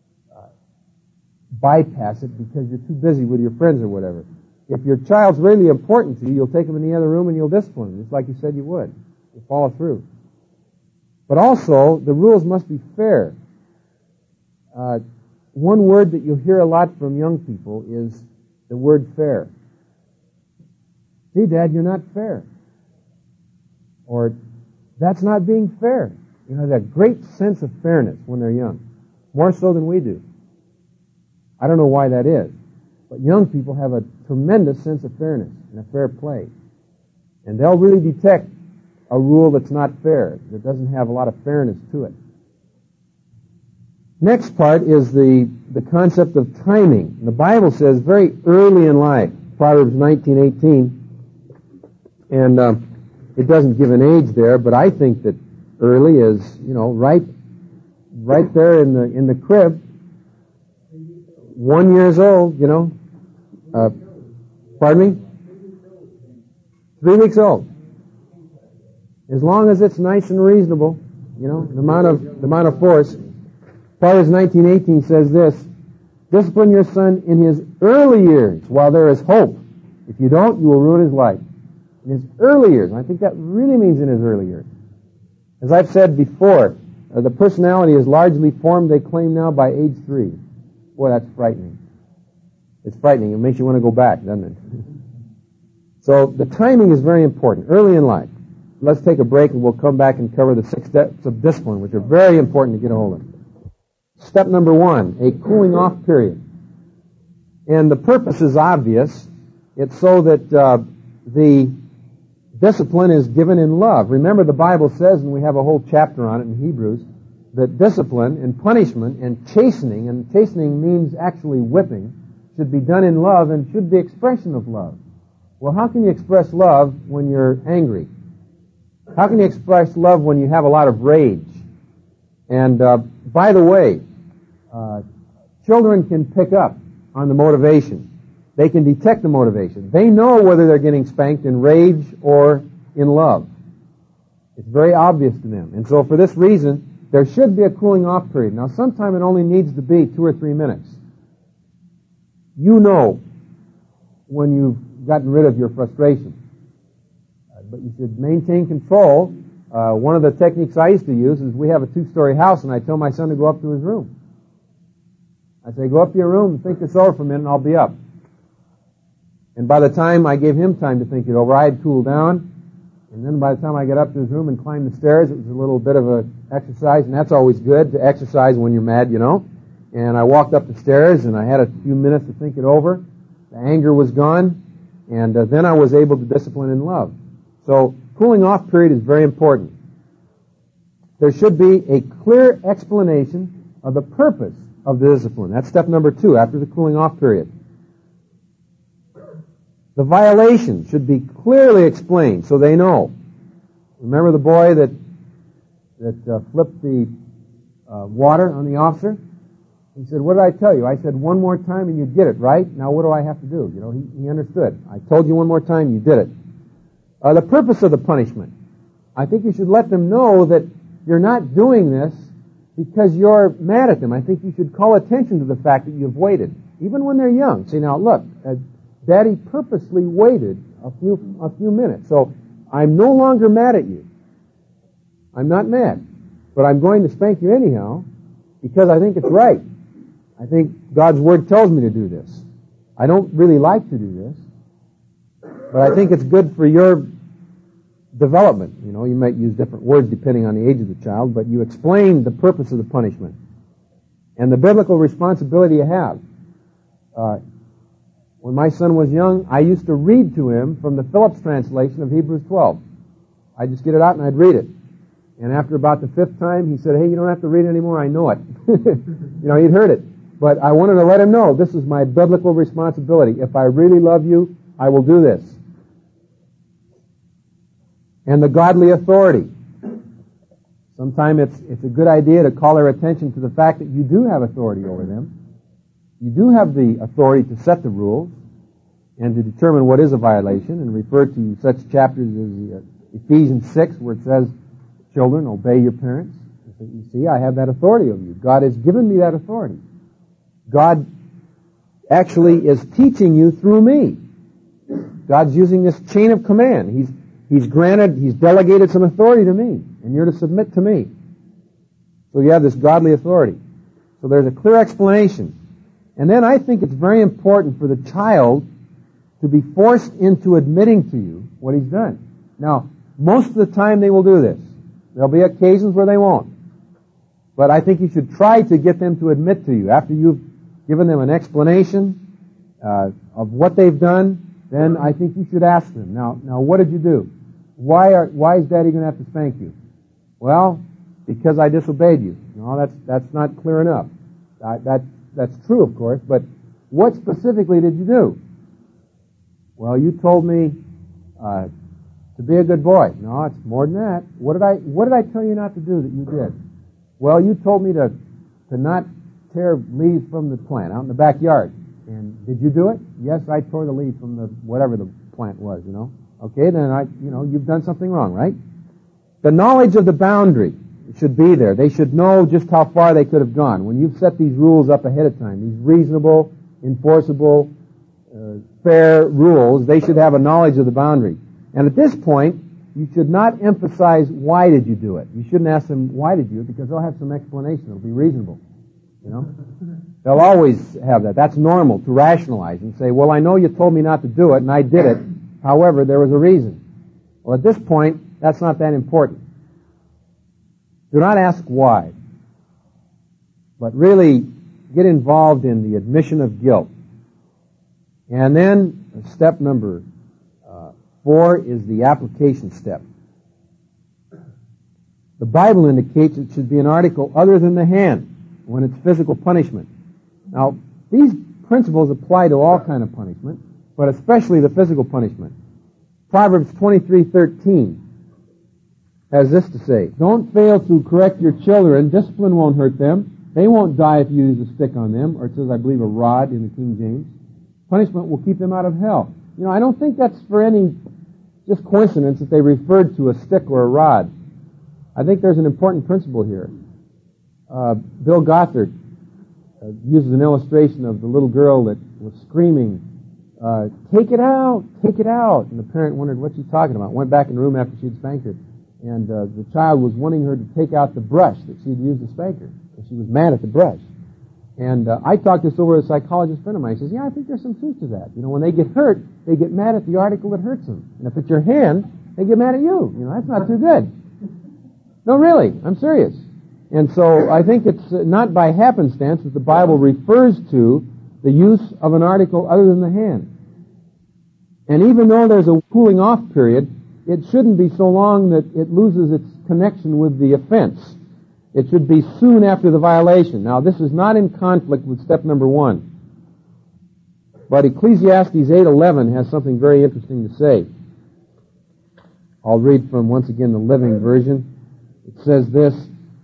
bypass it because you're too busy with your friends or whatever. If your child's really important to you, you'll take them in the other room and you'll discipline them, just like you said you would. You'll follow through. But also, the rules must be fair. One word that you'll hear a lot from young people is the word fair. "Gee, Dad, you're not fair." Or, "That's not being fair." You know, that great sense of fairness when they're young. More so than we do. I don't know why that is. But young people have a tremendous sense of fairness and a fair play. And they'll really detect a rule that's not fair, that doesn't have a lot of fairness to it. Next part is the concept of timing. The Bible says very early in life, Proverbs 19:18, and it doesn't give an age there, but I think that early is, you know, right there in the crib. 1 year old, you know. Pardon me? 3 weeks old. As long as it's nice and reasonable, you know, the amount of force. Proverbs 19:18 says this: "Discipline your son in his early years while there is hope. If you don't, you will ruin his life." In his early years. And I think that really means in his early years. As I've said before, the personality is largely formed, they claim now, by age 3. Boy, that's frightening. It's frightening. It makes you want to go back, doesn't it? So the timing is very important, early in life. Let's take a break and we'll come back and cover the 6 steps of discipline, which are very important to get a hold of. Step number 1, a cooling off period. And the purpose is obvious. It's so that the discipline is given in love. Remember, the Bible says, and we have a whole chapter on it in Hebrews, that discipline and punishment and chastening means actually whipping, should be done in love and should be expression of love. Well, how can you express love when you're angry? How can you express love when you have a lot of rage? And by the way, children can pick up on the motivation. They can detect the motivation. They know whether they're getting spanked in rage or in love. It's very obvious to them. And so for this reason, there should be a cooling off period. Now, sometimes it only needs to be 2 or 3 minutes. You know when you've gotten rid of your frustration. But you should maintain control. One of the techniques I used to use is we have a 2-story house, and I tell my son to go up to his room. I say, go up to your room and think this over for a minute, and I'll be up. And by the time I gave him time to think it over, I had cooled down. And then by the time I got up to his room and climbed the stairs, it was a little bit of an exercise, and that's always good to exercise when you're mad, you know. And I walked up the stairs, and I had a few minutes to think it over. The anger was gone, and then I was able to discipline in love. So cooling off period is very important. There should be a clear explanation of the purpose of the discipline. That's step number 2 after the cooling off period. The violation should be clearly explained so they know. Remember the boy that flipped the water on the officer? He said, what did I tell you? I said, one more time and you did it, right? Now what do I have to do? You know, he understood. I told you one more time, you did it. The purpose of the punishment. I think you should let them know that you're not doing this because you're mad at them. I think you should call attention to the fact that you've waited. Even when they're young. Say, now look, Daddy purposely waited a few minutes. So I'm no longer mad at you. I'm not mad. But I'm going to spank you anyhow because I think it's right. I think God's Word tells me to do this. I don't really like to do this, but I think it's good for your development. You know, you might use different words depending on the age of the child, but you explain the purpose of the punishment and the biblical responsibility you have. When my son was young, I used to read to him from the Phillips translation of Hebrews 12. I'd just get it out and I'd read it. And after about the 5th time, he said, hey, you don't have to read it anymore, I know it. You know, he'd heard it. But I wanted to let him know, this is my biblical responsibility. If I really love you, I will do this. And the godly authority. Sometimes it's a good idea to call their attention to the fact that you do have authority over them. You do have the authority to set the rules and to determine what is a violation, and refer to such chapters as Ephesians 6, where it says, children, obey your parents. You see, I have that authority over you. God has given me that authority. God actually is teaching you through me. God's using this chain of command. He's delegated some authority to me, and you're to submit to me. So you have this godly authority. So there's a clear explanation. And then I think it's very important for the child to be forced into admitting to you what he's done. Now, most of the time they will do this. There'll be occasions where they won't. But I think you should try to get them to admit to you. After you've given them an explanation of what they've done, then I think you should ask them, now what did you do? Why is Daddy going to have to spank you? Well, because I disobeyed you. No, that's not clear enough. That's true, of course, but what specifically did you do? Well, you told me to be a good boy. No, it's more than that. What did I tell you not to do that you did? Well, you told me to not tear leaves from the plant out in the backyard. And did you do it? Yes, I tore the leaves from the whatever the plant was, you know. Okay, then you've done something wrong, right? The knowledge of the boundary should be there. They should know just how far they could have gone. When you've set these rules up ahead of time, these reasonable, enforceable, fair rules, they should have a knowledge of the boundary. And at this point, you should not emphasize why did you do it. You shouldn't ask them why did you, because they'll have some explanation. It'll be reasonable. You know? They'll always have that. That's normal to rationalize and say, well, I know you told me not to do it, and I did it. However, there was a reason. Well, at this point, that's not that important. Do not ask why, but really get involved in the admission of guilt. And then step number 4 is the application step. The Bible indicates it should be an article other than the hand when it's physical punishment. Now, these principles apply to all kind of punishment, but especially the physical punishment. Proverbs 23:13 has this to say, don't fail to correct your children. Discipline won't hurt them. They won't die if you use a stick on them, or it says, I believe, a rod in the King James. Punishment will keep them out of hell. You know, I don't think that's for any just coincidence that they referred to a stick or a rod. I think there's an important principle here. Bill Gothard uses an illustration of the little girl that was screaming, take it out, take it out. And the parent wondered, what's she talking about? Went back in the room after she'd spanked her. And the child was wanting her to take out the brush that she'd used to spank her. And she was mad at the brush. And I talked this over with a psychologist friend of mine. He says, yeah, I think there's some truth to that. You know, when they get hurt, they get mad at the article that hurts them. And if it's your hand, they get mad at you. You know, that's not too good. No, really, I'm serious. And so I think it's not by happenstance that the Bible refers to the use of an article other than the hand. And even though there's a cooling off period, it shouldn't be so long that it loses its connection with the offense. It should be soon after the violation. Now, this is not in conflict with step number 1. But Ecclesiastes 8:11 has something very interesting to say. I'll read from, once again, the Living Version. It says this,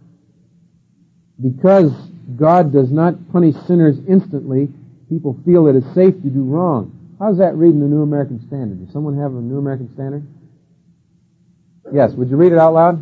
because God does not punish sinners instantly, people feel it is safe to do wrong. How does that read in the New American Standard? Does someone have a New American Standard? Yes, would you read it out loud?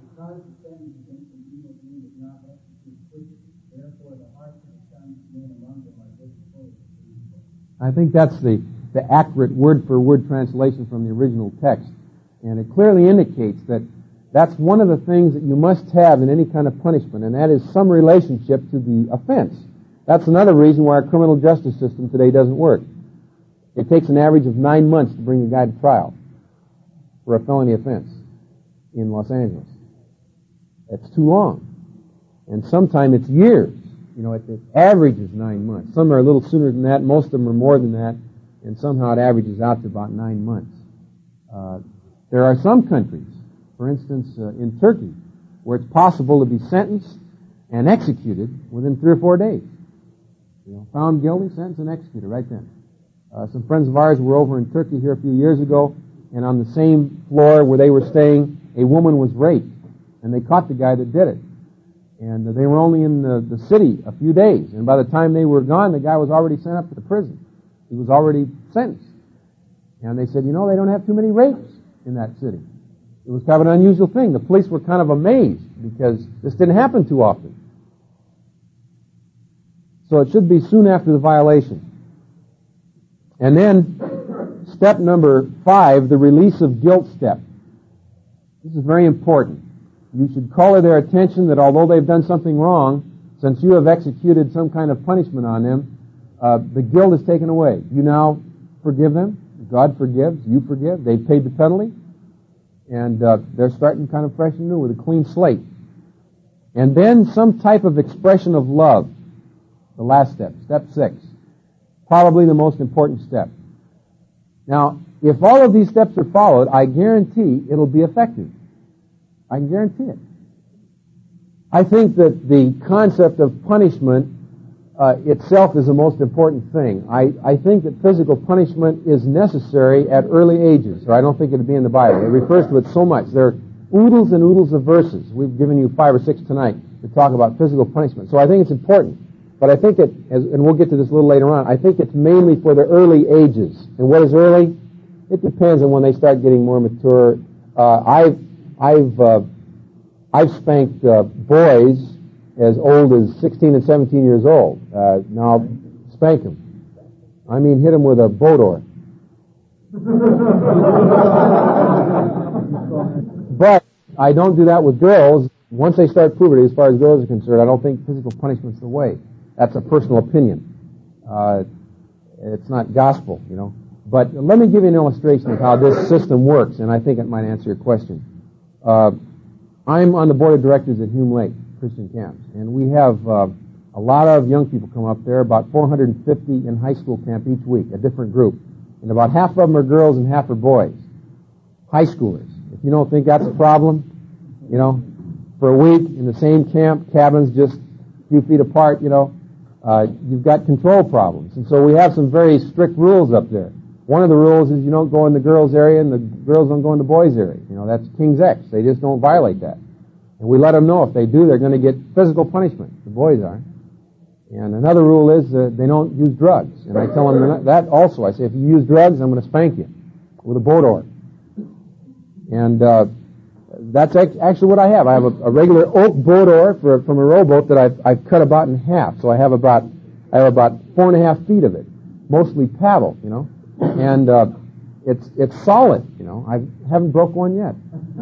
I think that's the accurate word-for-word translation from the original text. And it clearly indicates that that's one of the things that you must have in any kind of punishment, and that is some relationship to the offense. That's another reason why our criminal justice system today doesn't work. It takes an average of 9 months to bring a guy to trial for a felony offense in Los Angeles. That's too long. And sometimes it's years. You know, it averages 9 months. Some are a little sooner than that. Most of them are more than that. And somehow it averages out to about 9 months. There are some countries, for instance, in Turkey, where it's possible to be sentenced and executed within 3 or 4 days. You know, found guilty, sentenced, and executed right then. Some friends of ours were over in Turkey here a few years ago, and on the same floor where they were staying, a woman was raped, and they caught the guy that did it. And they were only in the city a few days, and by the time they were gone, the guy was already sent up to the prison. He was already sentenced. And they said, you know, they don't have too many rapes in that city. It was kind of an unusual thing. The police were kind of amazed because this didn't happen too often. So it should be soon after the violation. And then, step number 5, the release of guilt step. This is very important. You should call to their attention that although they've done something wrong, since you have executed some kind of punishment on them, the guilt is taken away. You now forgive them. God forgives. You forgive. They've paid the penalty. And they're starting kind of fresh and new with a clean slate. And then some type of expression of love. The last step, step 6. Probably the most important step. Now, if all of these steps are followed, I guarantee it'll be effective. I can guarantee it. I think that the concept of punishment itself is the most important thing. I think that physical punishment is necessary at early ages, or I don't think it would be in the Bible. It refers to it so much. There are oodles and oodles of verses. We've given you 5 or 6 tonight to talk about physical punishment. So I think it's important. But I think it, and we'll get to this a little later on, I think it's mainly for the early ages. And what is early? It depends on when they start getting more mature. I've spanked boys as old as 16 and 17 years old. Now, spank them. I mean, hit them with a boat oar. But I don't do that with girls. Once they start puberty, as far as girls are concerned, I don't think physical punishment's the way. That's a personal opinion. It's not gospel, you know. But let me give you an illustration of how this system works, and I think it might answer your question. I'm on the board of directors at Hume Lake Christian Camps, and we have a lot of young people come up there, about 450 in high school camp each week, a different group. And about half of them are girls and half are boys. High schoolers. If you don't think that's a problem, you know, for a week in the same camp, cabins just a few feet apart, you know, you've got control problems. And so we have some very strict rules up there. One of the rules is you don't go in the girls' area and the girls don't go in the boys' area. You know, that's King's X. They just don't violate that. And we let them know if they do, they're going to get physical punishment. The boys are. And another rule is they don't use drugs. And I tell them that also. I say, if you use drugs, I'm going to spank you with a boat oar. And That's actually what I have. I have a regular oak boat oar from a rowboat that I've cut about in half. So I have about 4.5 feet of it, mostly paddle, and it's solid, I haven't broke one yet.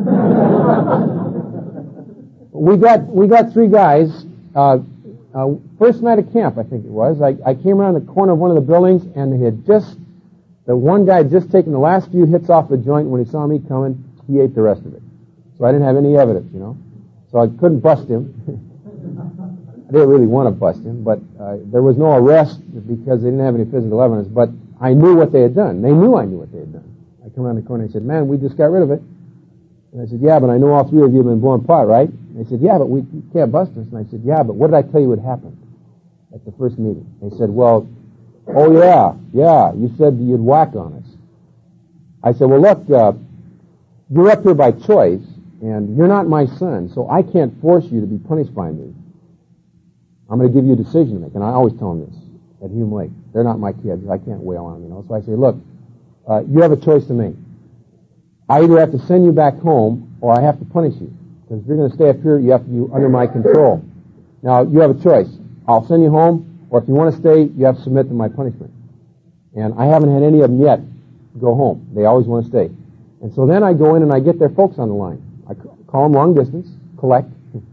We got 3 guys. First night of camp, I think it was. I came around the corner of one of the buildings, and the one guy had just taken the last few hits off the joint. When he saw me coming, he ate the rest of it. So I didn't have any evidence, So I couldn't bust him. I didn't really want to bust him, but there was no arrest because they didn't have any physical evidence. But I knew what they had done. They knew I knew what they had done. I come around the corner and he said, "Man, we just got rid of it." And I said, "Yeah, but I know all 3 of you have been blowing pot, right?" And they said, "Yeah, but you can't bust us." And I said, "Yeah, but what did I tell you would happen at the first meeting?" They said, "Well, oh yeah, you said you'd whack on us." I said, "Well, look, you're up here by choice, and you're not my son, so I can't force you to be punished by me. I'm going to give you a decision to make." And I always tell them this at Hume Lake. They're not my kids. I can't wail on them, So I say, "Look, you have a choice to make. I either have to send you back home, or I have to punish you. Because if you're going to stay up here, you have to be under my control. Now, you have a choice. I'll send you home, or if you want to stay, you have to submit to my punishment." And I haven't had any of them yet go home. They always want to stay. And so then I go in and I get their folks on the line. I call them long distance, collect,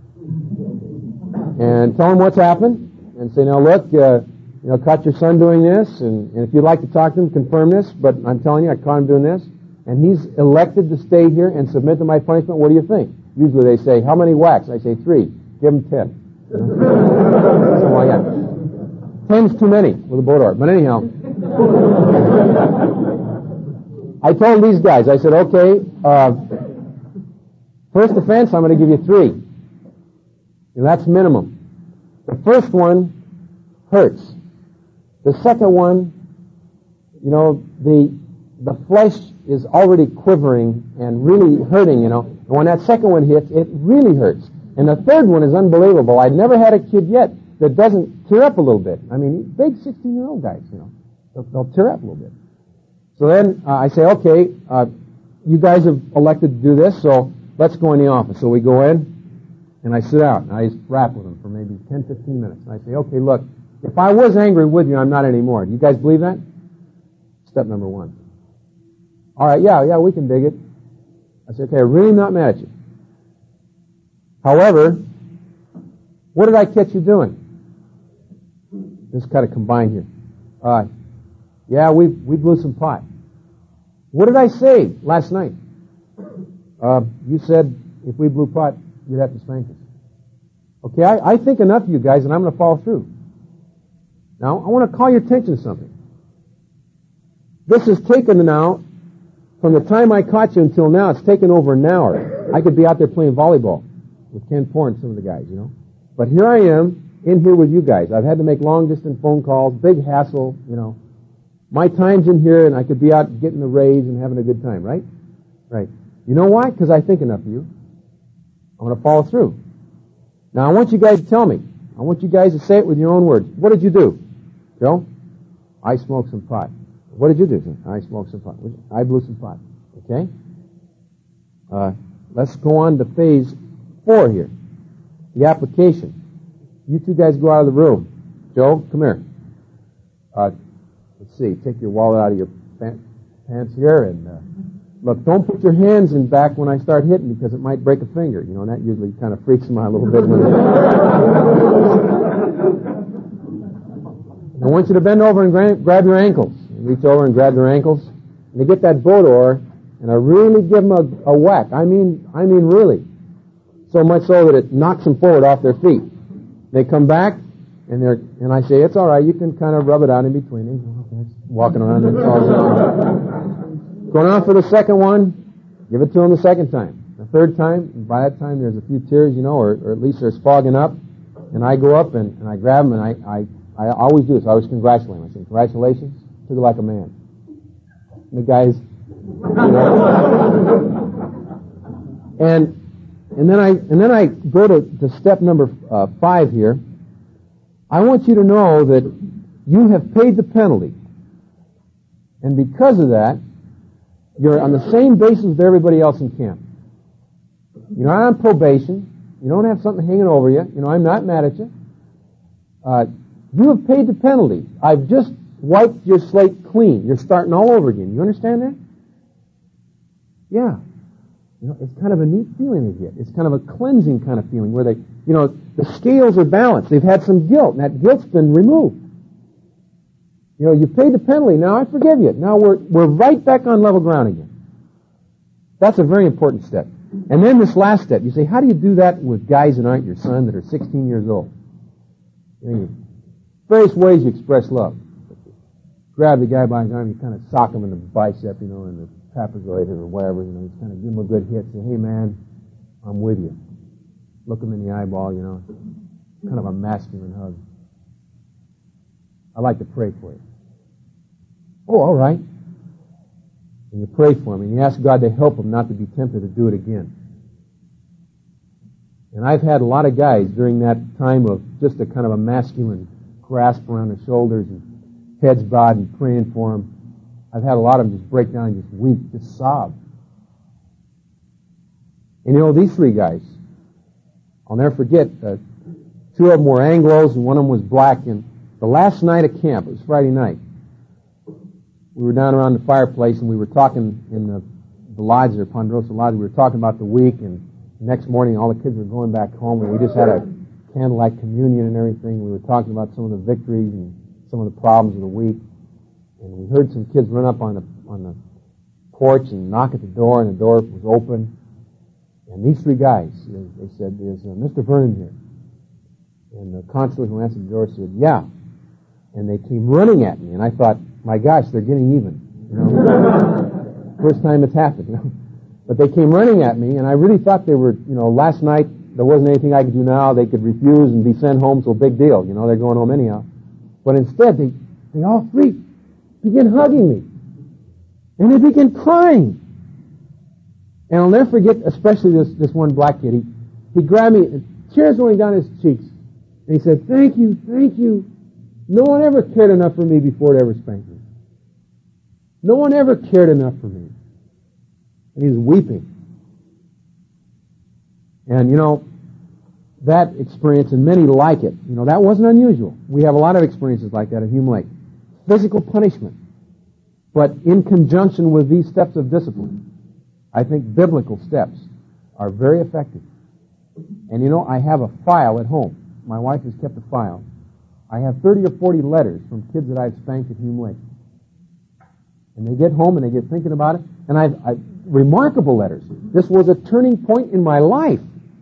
and tell them what's happened, and say, "Now look, caught your son doing this, and if you'd like to talk to him, confirm this, but I'm telling you, I caught him doing this, and he's elected to stay here and submit to my punishment. What do you think?" Usually they say, "How many whacks?" I say, 3. Give him 10. Something like that. 10's too many with a boat oar. But anyhow, I told these guys, I said, "Okay, first offense, I'm going to give you 3. And that's minimum. The first one hurts. The second one, the flesh is already quivering and really hurting, And when that second one hits, it really hurts. And the third one is unbelievable. I've never had a kid yet that doesn't tear up a little bit. I mean, big 16-year-old guys, they'll tear up a little bit." So then I say, "Okay, you guys have elected to do this, so let's go in the office." So we go in, and I sit out, and I just rap with them for maybe 10, 15 minutes. And I say, "Okay, look, if I was angry with you, I'm not anymore. Do you guys believe that?" Step number 1. "All right, yeah, we can dig it." I say, "Okay, I'm really not mad at you. However, what did I catch you doing?" This kind of combined here. "Yeah, we blew some pot." "What did I say last night?" You said if we blew pot, you'd have to spank us." "Okay, I think enough of you guys, and I'm going to follow through. Now, I want to call your attention to something. This has taken now, from the time I caught you until now, it's taken over an hour. I could be out there playing volleyball with Ken Poore and some of the guys, But here I am, in here with you guys. I've had to make long-distance phone calls, big hassle, My time's in here, and I could be out getting the raise and having a good time, right? Right. You know why? Because I think enough of you. I'm going to follow through. Now, I want you guys to tell me. I want you guys to say it with your own words. What did you do? Joe? "I smoked some pot." "What did you do?" "I smoked some pot." "I blew some pot." Okay? Let's go on to phase 4 here. The application. You 2 guys go out of the room. Joe, come here. Let's see. Take your wallet out of your pants here, and look, don't put your hands in back when I start hitting, because it might break a finger. And that usually kind of freaks them out a little bit. I want you to bend over and grab your ankles. Reach over and grab their ankles. And they get that boat oar, and I really give them a whack. I mean really. So much so that it knocks them forward off their feet. They come back, and I say, "It's all right. You can kind of rub it out in between." Walking around and going on for the second one. Give it to them the second time. The third time, and by that time there's a few tears, or at least there's fogging up. And I go up and I grab them, and I always do this. I always congratulate them. I say, "Congratulations, took it like a man." And the guys, and then I go to step number 5 here. I want you to know that you have paid the penalty. And because of that, you're on the same basis with everybody else in camp. You're not on probation. You don't have something hanging over you. I'm not mad at you. You have paid the penalty. I've just wiped your slate clean. You're starting all over again. You understand that? Yeah. It's kind of a neat feeling they get. It's kind of a cleansing kind of feeling where they, the scales are balanced. They've had some guilt, and that guilt's been removed. You paid the penalty. Now I forgive you. Now we're right back on level ground again. That's a very important step. And then this last step, you say, how do you do that with guys that aren't your son, that are 16 years old? Various ways you express love. Grab the guy by his arm, you kind of sock him in the bicep, in the trapezoid or whatever, you kind of give him a good hit, say, hey man, I'm with you. Look him in the eyeball, kind of a masculine hug. I'd like to pray for you. Oh, all right. And you pray for him, and you ask God to help him not to be tempted to do it again. And I've had a lot of guys during that time of just a kind of a masculine grasp around the shoulders and heads bowed and praying for him. I've had a lot of them just break down and just weep, just sob. And these three guys, I'll never forget, two of them were Anglos and one of them was black. And the last night of camp, it was Friday night, we were down around the fireplace and we were talking in the lodge there, Ponderosa Lodge. We were talking about the week, and the next morning all the kids were going back home, and we just had a candlelight communion and everything. We were talking about some of the victories and some of the problems of the week. And we heard some kids run up on the porch and knock at the door, and the door was open. And these three guys, they said, is Mr. Vernon here? And the constable who answered the door said, yeah. And they came running at me, and I thought, my gosh, they're getting even. First time it's happened. But they came running at me, and I really thought they were, last night there wasn't anything I could do now. They could refuse and be sent home, so big deal. They're going home anyhow. But instead, they all three began hugging me. And they began crying. And I'll never forget, especially this one black kid. He grabbed me, and tears rolling down his cheeks. And he said, thank you, thank you. No one ever cared enough for me before to ever spank me. No one ever cared enough for me. And he was weeping. And that experience, and many like it, that wasn't unusual. We have a lot of experiences like that at Hume Lake. Physical punishment. But in conjunction with these steps of discipline, I think biblical steps are very effective. And I have a file at home. My wife has kept a file. I have 30 or 40 letters from kids that I've spanked at Hume Lake. And they get home and they get thinking about it. And I've remarkable letters. This was a turning point in my life.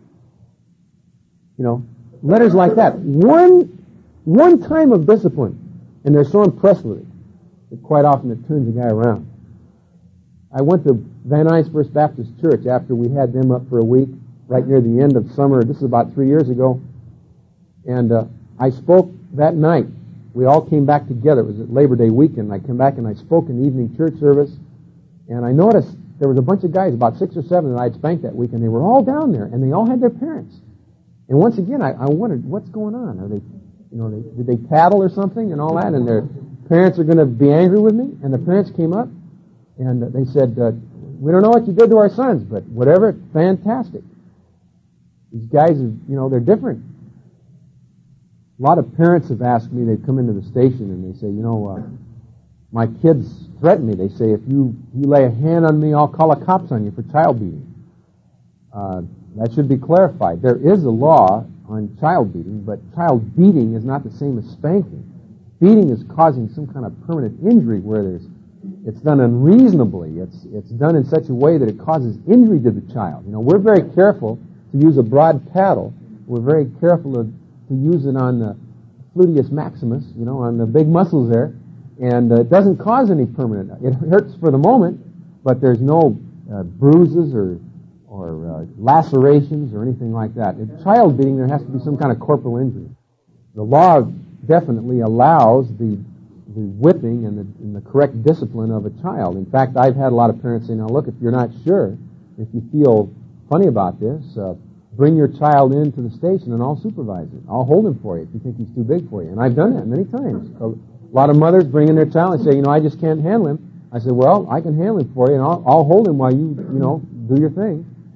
Letters like that. One time of discipline. And they're so impressed with it that quite often it turns the guy around. I went to Van Nuys First Baptist Church after we had them up for a week, right near the end of summer. This is about 3 years ago. And I spoke that night. We all came back together. It was at Labor Day weekend. I came back and I spoke in the evening church service. And I noticed there was a bunch of guys, about 6 or 7 that I'd spanked that week, and they were all down there, and they all had their parents. And once again, I wondered, what's going on? Are they, did they paddle or something and all that? And their parents are going to be angry with me? And the parents came up, and they said, we don't know what you did to our sons, but whatever, fantastic. These guys, they're different. A lot of parents have asked me, they've come into the station and they say, my kids threaten me. They say, if you lay a hand on me, I'll call the cops on you for child beating. That should be clarified. There is a law on child beating, but child beating is not the same as spanking. Beating is causing some kind of permanent injury where it's done unreasonably. It's done in such a way that it causes injury to the child. We're very careful to use a broad paddle. We're very careful to use it on the gluteus maximus, on the big muscles there, and it doesn't cause any permanent. It hurts for the moment, but there's no bruises or lacerations or anything like that. In child beating, there has to be some kind of corporal injury. The law definitely allows the whipping and the correct discipline of a child. In fact, I've had a lot of parents say, now look, if you're not sure, if you feel funny about this, bring your child into the station and I'll supervise it. I'll hold him for you if you think he's too big for you. And I've done that many times. A lot of mothers bring in their child and say, I just can't handle him. I said, well, I can handle him for you and I'll hold him while you do your thing.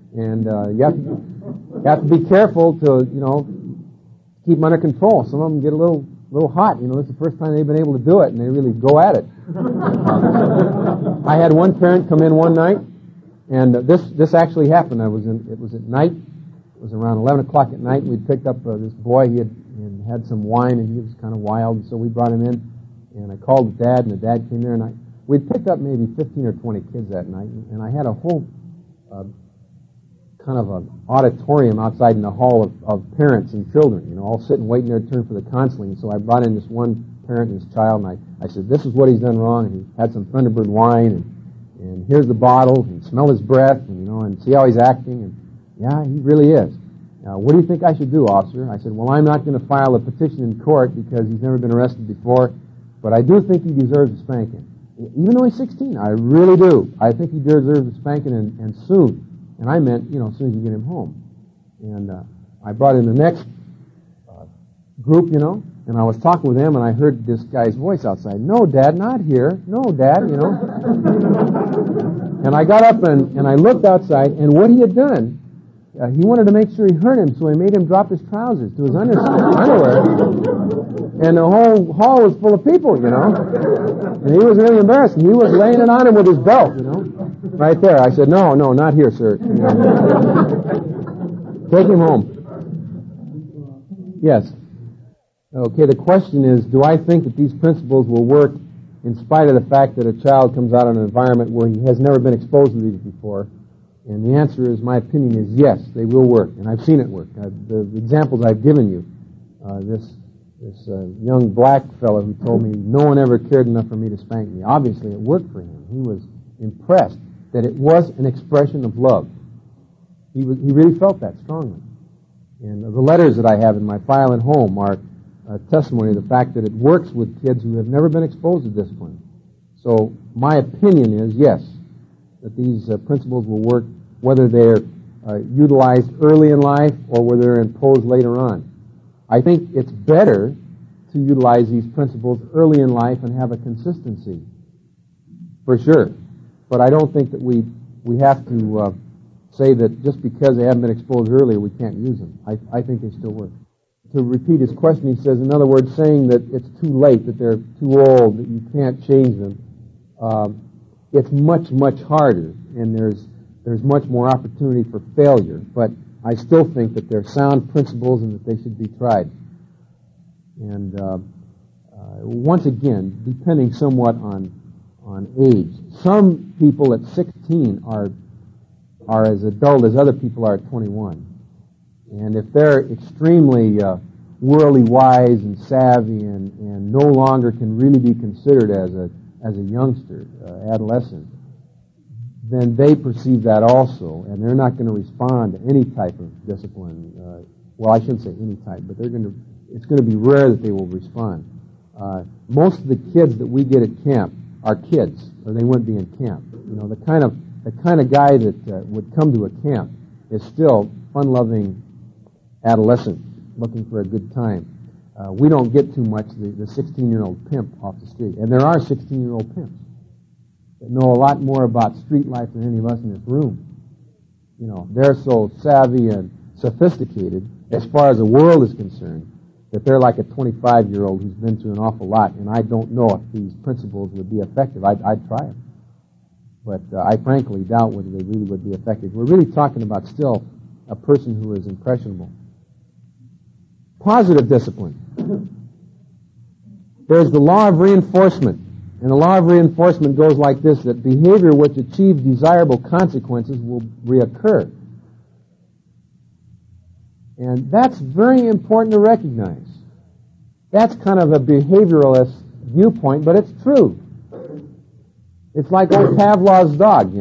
And you have to be careful to, keep them under control. Some of them get a little hot. It's the first time they've been able to do it, and they really go at it. I had one parent come in one night, and this actually happened. It was at night. It was around 11 o'clock at night, and we picked up this boy. He had some wine, and he was kind of wild, and so we brought him in, and I called the dad, and the dad came there, and we'd picked up maybe 15 or 20 kids that night, and I had a whole kind of an auditorium outside in the hall of parents and children, all sitting waiting their turn for the counseling. So I brought in this one parent and his child, and I said, this is what he's done wrong, and he had some Thunderbird wine, and here's the bottle, and smell his breath, and see how he's acting, and yeah, he really is. What do you think I should do, officer? I said, well, I'm not going to file a petition in court because he's never been arrested before, but I do think he deserves a spanking. Even though he's 16, I really do. I think he deserves a spanking, and soon. And I meant, as soon as you get him home. And I brought in the next group, and I was talking with them, and I heard this guy's voice outside. No, Dad, not here. No, Dad, And I got up and I looked outside, and what he had done, he wanted to make sure he hurt him, so he made him drop his trousers to his underwear. And the whole hall was full of people, And he was really embarrassed. And he was laying it on him with his belt, right there. I said, no, not here, sir. Take him home. Yes. Okay, the question is, do I think that these principles will work in spite of the fact that a child comes out of an environment where he has never been exposed to these before? And the answer is, my opinion is yes, they will work. And I've seen it work. The examples I've given you, this young black fellow who told me no one ever cared enough for me to spank me. Obviously, it worked for him. He was impressed that it was an expression of love. He really felt that strongly. And the letters that I have in my file at home are a testimony of the fact that it works with kids who have never been exposed to discipline. So my opinion is yes, that these principles will work whether they're utilized early in life or whether they're imposed later on. I think it's better to utilize these principles early in life and have a consistency, for sure. But I don't think that we have to say that just because they haven't been exposed earlier, we can't use them. I think they still work. To repeat his question, he says, in other words, saying that it's too late, that they're too old, that you can't change them. It's much, much harder, and there's much more opportunity for failure. But I still think that they're sound principles and that they should be tried. And once again, depending somewhat on age, some people at 16 are as adult as other people are at 21. And if they're extremely worldly wise and savvy and no longer can really be considered as a youngster, adolescent, then they perceive that also, and they're not going to respond to any type of discipline. Well, I shouldn't say any type, but it's going to be rare that they will respond. Most of the kids that we get at camp are kids, or they wouldn't be in camp. The kind of guy that would come to a camp is still fun-loving adolescent looking for a good time. We don't get too much the 16-year-old pimp off the street, and there are 16-year-old pimps that know a lot more about street life than any of us in this room. They're so savvy and sophisticated as far as the world is concerned that they're like a 25-year-old who's been through an awful lot, and I don't know if these principles would be effective. I'd try them. But I frankly doubt whether they really would be effective. We're really talking about still a person who is impressionable. Positive discipline. There's the law of reinforcement. And the law of reinforcement goes like this, that behavior which achieves desirable consequences will reoccur. And that's very important to recognize. That's kind of a behavioralist viewpoint, but it's true. It's like old Pavlov's dog,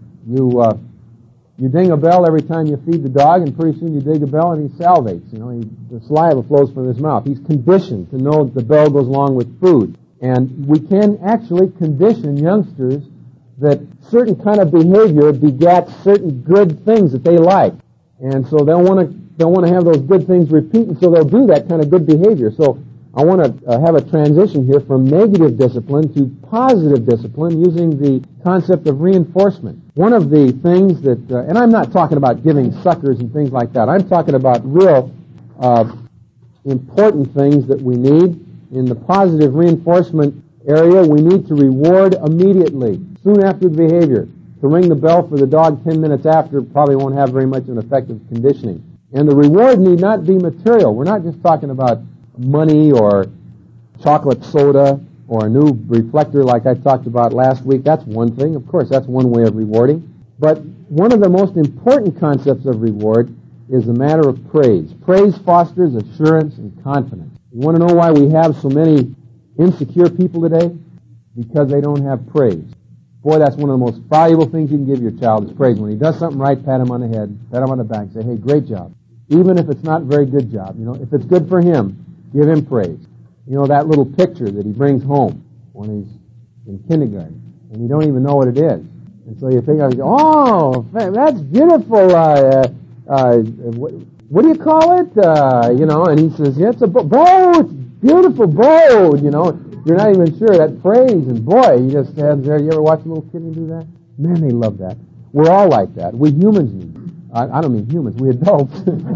You ding a bell every time you feed the dog, and pretty soon you ding a bell and he salivates. The saliva flows from his mouth. He's conditioned to know that the bell goes along with food. And we can actually condition youngsters that certain kind of behavior begets certain good things that they like. And so they'll want to have those good things repeat, and so they'll do that kind of good behavior. So I want to have a transition here from negative discipline to positive discipline using the concept of reinforcement. One of the things that, and I'm not talking about giving suckers and things like that. I'm talking about real important things that we need. In the positive reinforcement area, we need to reward immediately, soon after the behavior. To ring the bell for the dog 10 minutes after probably won't have very much of an effect of conditioning. And the reward need not be material. We're not just talking about money or chocolate soda or a new reflector like I talked about last week. That's one thing. Of course, that's one way of rewarding. But one of the most important concepts of reward is the matter of praise. Praise fosters assurance and confidence. You want to know why we have so many insecure people today? Because they don't have praise. Boy, that's one of the most valuable things you can give your child is praise. When he does something right, pat him on the head, pat him on the back, say, hey, great job. Even if it's not a very good job, if it's good for him, give him praise. That little picture that he brings home when he's in kindergarten, and you don't even know what it is. And so you think, oh, that's beautiful. What do you call it? And he says, yeah, it's a boat. It's beautiful boat, You're not even sure that phrase, and boy, he just stands there. You ever watch a little kid do that? Man, they love that. We're all like that. We humans need it. I don't mean humans, we adults.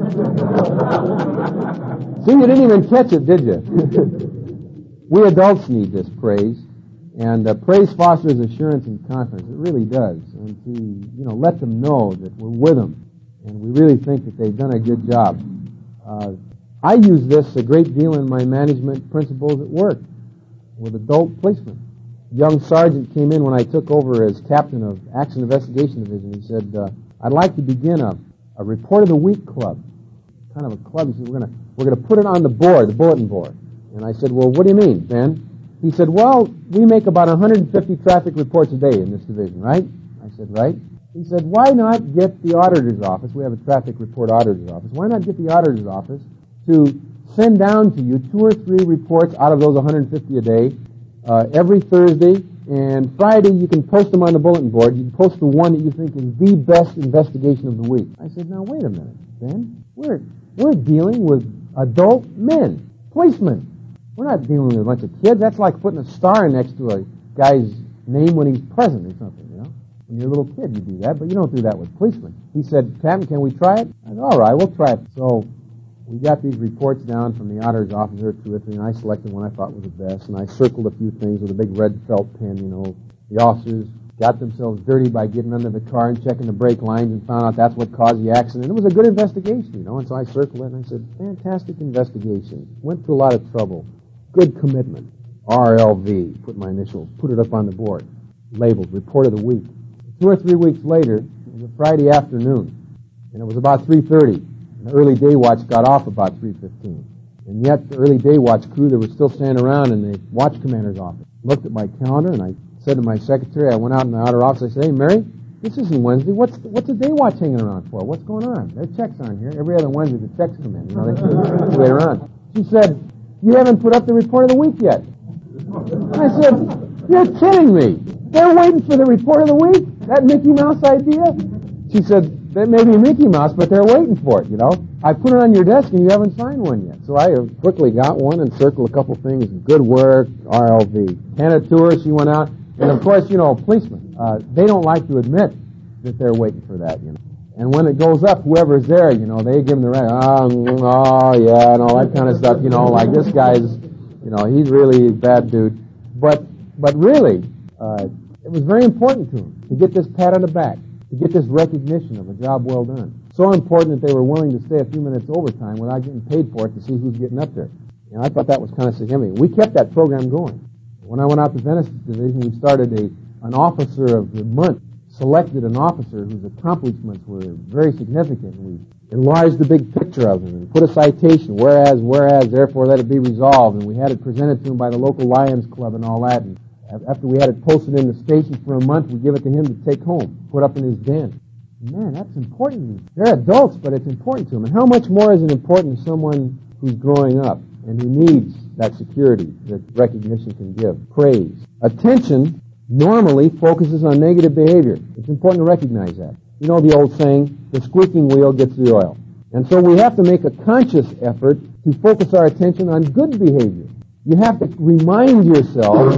See, you didn't even catch it, did you? We adults need this praise, and praise fosters assurance and confidence. It really does. And to, let them know that we're with them, and we really think that they've done a good job. I use this a great deal in my management principles at work with adult policemen. A young sergeant came in when I took over as captain of Action Investigation Division. He said, I'd like to begin a report of the week club, kind of a club. He said, we're going to put it on the board, the bulletin board. And I said, well, what do you mean, Ben? He said, well, we make about 150 traffic reports a day in this division, right? I said, right. He said, why not get the auditor's office? We have a traffic report auditor's office. Why not get the auditor's office to send down to you 2 or 3 reports out of those 150 a day every Thursday, and Friday you can post them on the bulletin board. You can post the one that you think is the best investigation of the week. I said, now wait a minute, Ben. We're dealing with adult men, policemen. We're not dealing with a bunch of kids. That's like putting a star next to a guy's name when he's present or something, When you're a little kid, you do that, but you don't do that with policemen. He said, Captain, can we try it? I said, all right, we'll try it. So we got these reports down from the auditor's office, 2 or 3, and I selected one I thought was the best, and I circled a few things with a big red felt pen, The officers got themselves dirty by getting under the car and checking the brake lines and found out that's what caused the accident. It was a good investigation, and so I circled it, and I said, fantastic investigation. Went through a lot of trouble. Good commitment. RLV, put my initials, put it up on the board, labeled, report of the week. 2 or 3 weeks later, it was a Friday afternoon, and it was about 3:30. The early day watch got off about 3:15. And yet the early day watch crew, they were still standing around in the watch commander's office. Looked at my calendar, and I said to my secretary, I went out in the outer office, I said, hey, Mary, this isn't Wednesday. What's the day watch hanging around for? What's going on? Their checks aren't here. Every other Wednesday the checks come in. They wait around. She said, you haven't put up the report of the week yet. I said, you're kidding me. They're waiting for the report of the week? That Mickey Mouse idea? She said, that may be Mickey Mouse, but they're waiting for it, I put it on your desk and you haven't signed one yet. So I quickly got one and circled a couple things. Good work, RLV. Hannah Tour, she went out. And of course, policemen, they don't like to admit that they're waiting for that, And when it goes up, whoever's there, they give them the right, oh yeah, and all that kind of stuff, like this guy's, he's really a bad dude. But really, it was very important to him to get this pat on the back, to get this recognition of a job well done. So important that they were willing to stay a few minutes overtime without getting paid for it to see who's getting up there. And I thought that was kind of significant. We kept that program going. When I went out to Venice Division, we started an officer of the month, selected an officer whose accomplishments were very significant. We enlarged the big picture of him and put a citation, whereas, therefore let it be resolved. And we had it presented to him by the local Lions Club and all that. And after we had it posted in the station for a month, we give it to him to take home, put up in his den. Man, that's important. They're adults, but it's important to them. And how much more is it important to someone who's growing up and who needs that security that recognition can give? Praise. Attention normally focuses on negative behavior. It's important to recognize that. You know the old saying, the squeaking wheel gets the oil. And so we have to make a conscious effort to focus our attention on good behavior. You have to remind yourself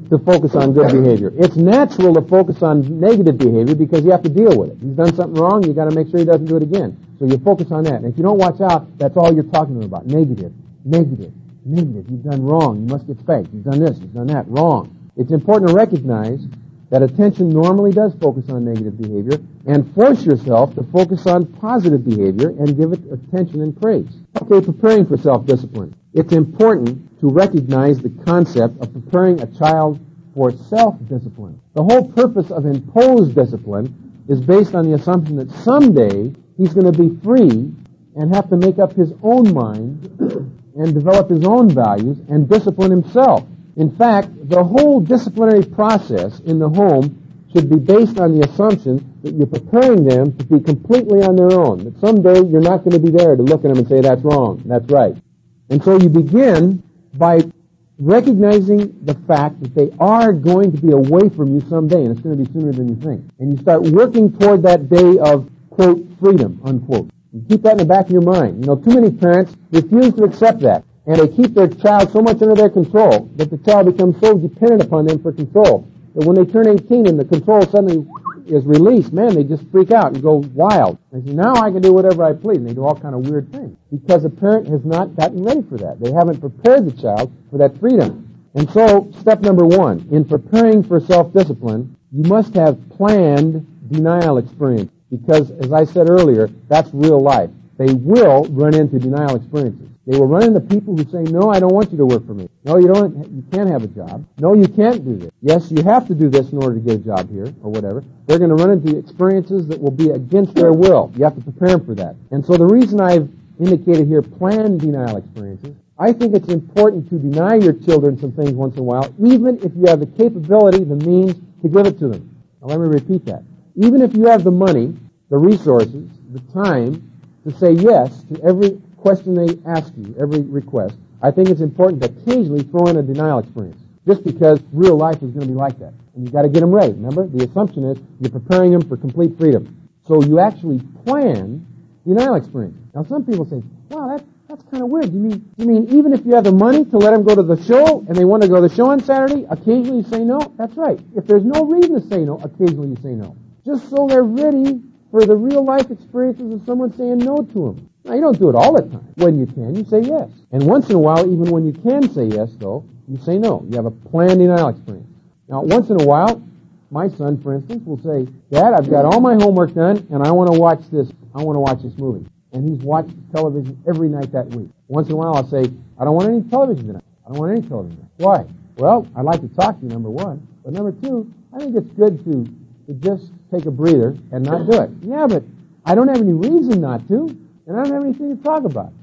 to focus on good behavior. It's natural to focus on negative behavior because you have to deal with it. He's done something wrong, you got to make sure he doesn't do it again. So you focus on that. And if you don't watch out, that's all you're talking to him about. Negative, negative, negative. You've done wrong. You must get spanked. You've done this. You've done that. Wrong. It's important to recognize that attention normally does focus on negative behavior, and force yourself to focus on positive behavior and give it attention and praise. Okay, preparing for self-discipline. It's important to recognize the concept of preparing a child for self-discipline. The whole purpose of imposed discipline is based on the assumption that someday he's going to be free and have to make up his own mind and develop his own values and discipline himself. In fact, the whole disciplinary process in the home should be based on the assumption that you're preparing them to be completely on their own, that someday you're not going to be there to look at them and say, that's wrong, that's right. And so you begin by recognizing the fact that they are going to be away from you someday, and it's going to be sooner than you think. And you start working toward that day of, quote, freedom, unquote. You keep that in the back of your mind. You know, too many parents refuse to accept that. And they keep their child so much under their control that the child becomes so dependent upon them for control that when they turn 18 and the control suddenly is released, man, they just freak out and go wild. They say, now I can do whatever I please. And they do all kind of weird things because the parent has not gotten ready for that. They haven't prepared the child for that freedom. And so, step number one, in preparing for self-discipline, you must have planned denial experience because, as I said earlier, that's real life. They will run into denial experiences. They will run into people who say, no, I don't want you to work for me. No, you can't have a job. No, you can't do this. Yes, you have to do this in order to get a job here, or whatever. They're going to run into experiences that will be against their will. You have to prepare them for that. And so the reason I've indicated here planned denial experiences, I think it's important to deny your children some things once in a while, even if you have the capability, the means to give it to them. Now let me repeat that. Even if you have the money, the resources, the time to say yes to every question they ask you, every request, I think it's important to occasionally throw in a denial experience, just because real life is going to be like that. And you've got to get them ready. Remember, the assumption is you're preparing them for complete freedom. So you actually plan denial experience. Now some people say, wow, that's kind of weird. You mean even if you have the money to let them go to the show and they want to go to the show on Saturday, occasionally you say no? That's right. If there's no reason to say no, occasionally you say no. Just so they're ready for the real life experiences of someone saying no to them. Now, you don't do it all the time. When you can, you say yes. And once in a while, even when you can say yes, though, you say no. You have a planned denial experience. Now, once in a while, my son, for instance, will say, Dad, I've got all my homework done, and I want to watch this movie. And he's watched television every night that week. Once in a while, I'll say, I don't want any television tonight. I don't want any television tonight. Why? Well, I'd like to talk to you, number one. But number two, I think it's good to just take a breather and not do it. Yeah, but I don't have any reason not to. And I don't have anything to talk about.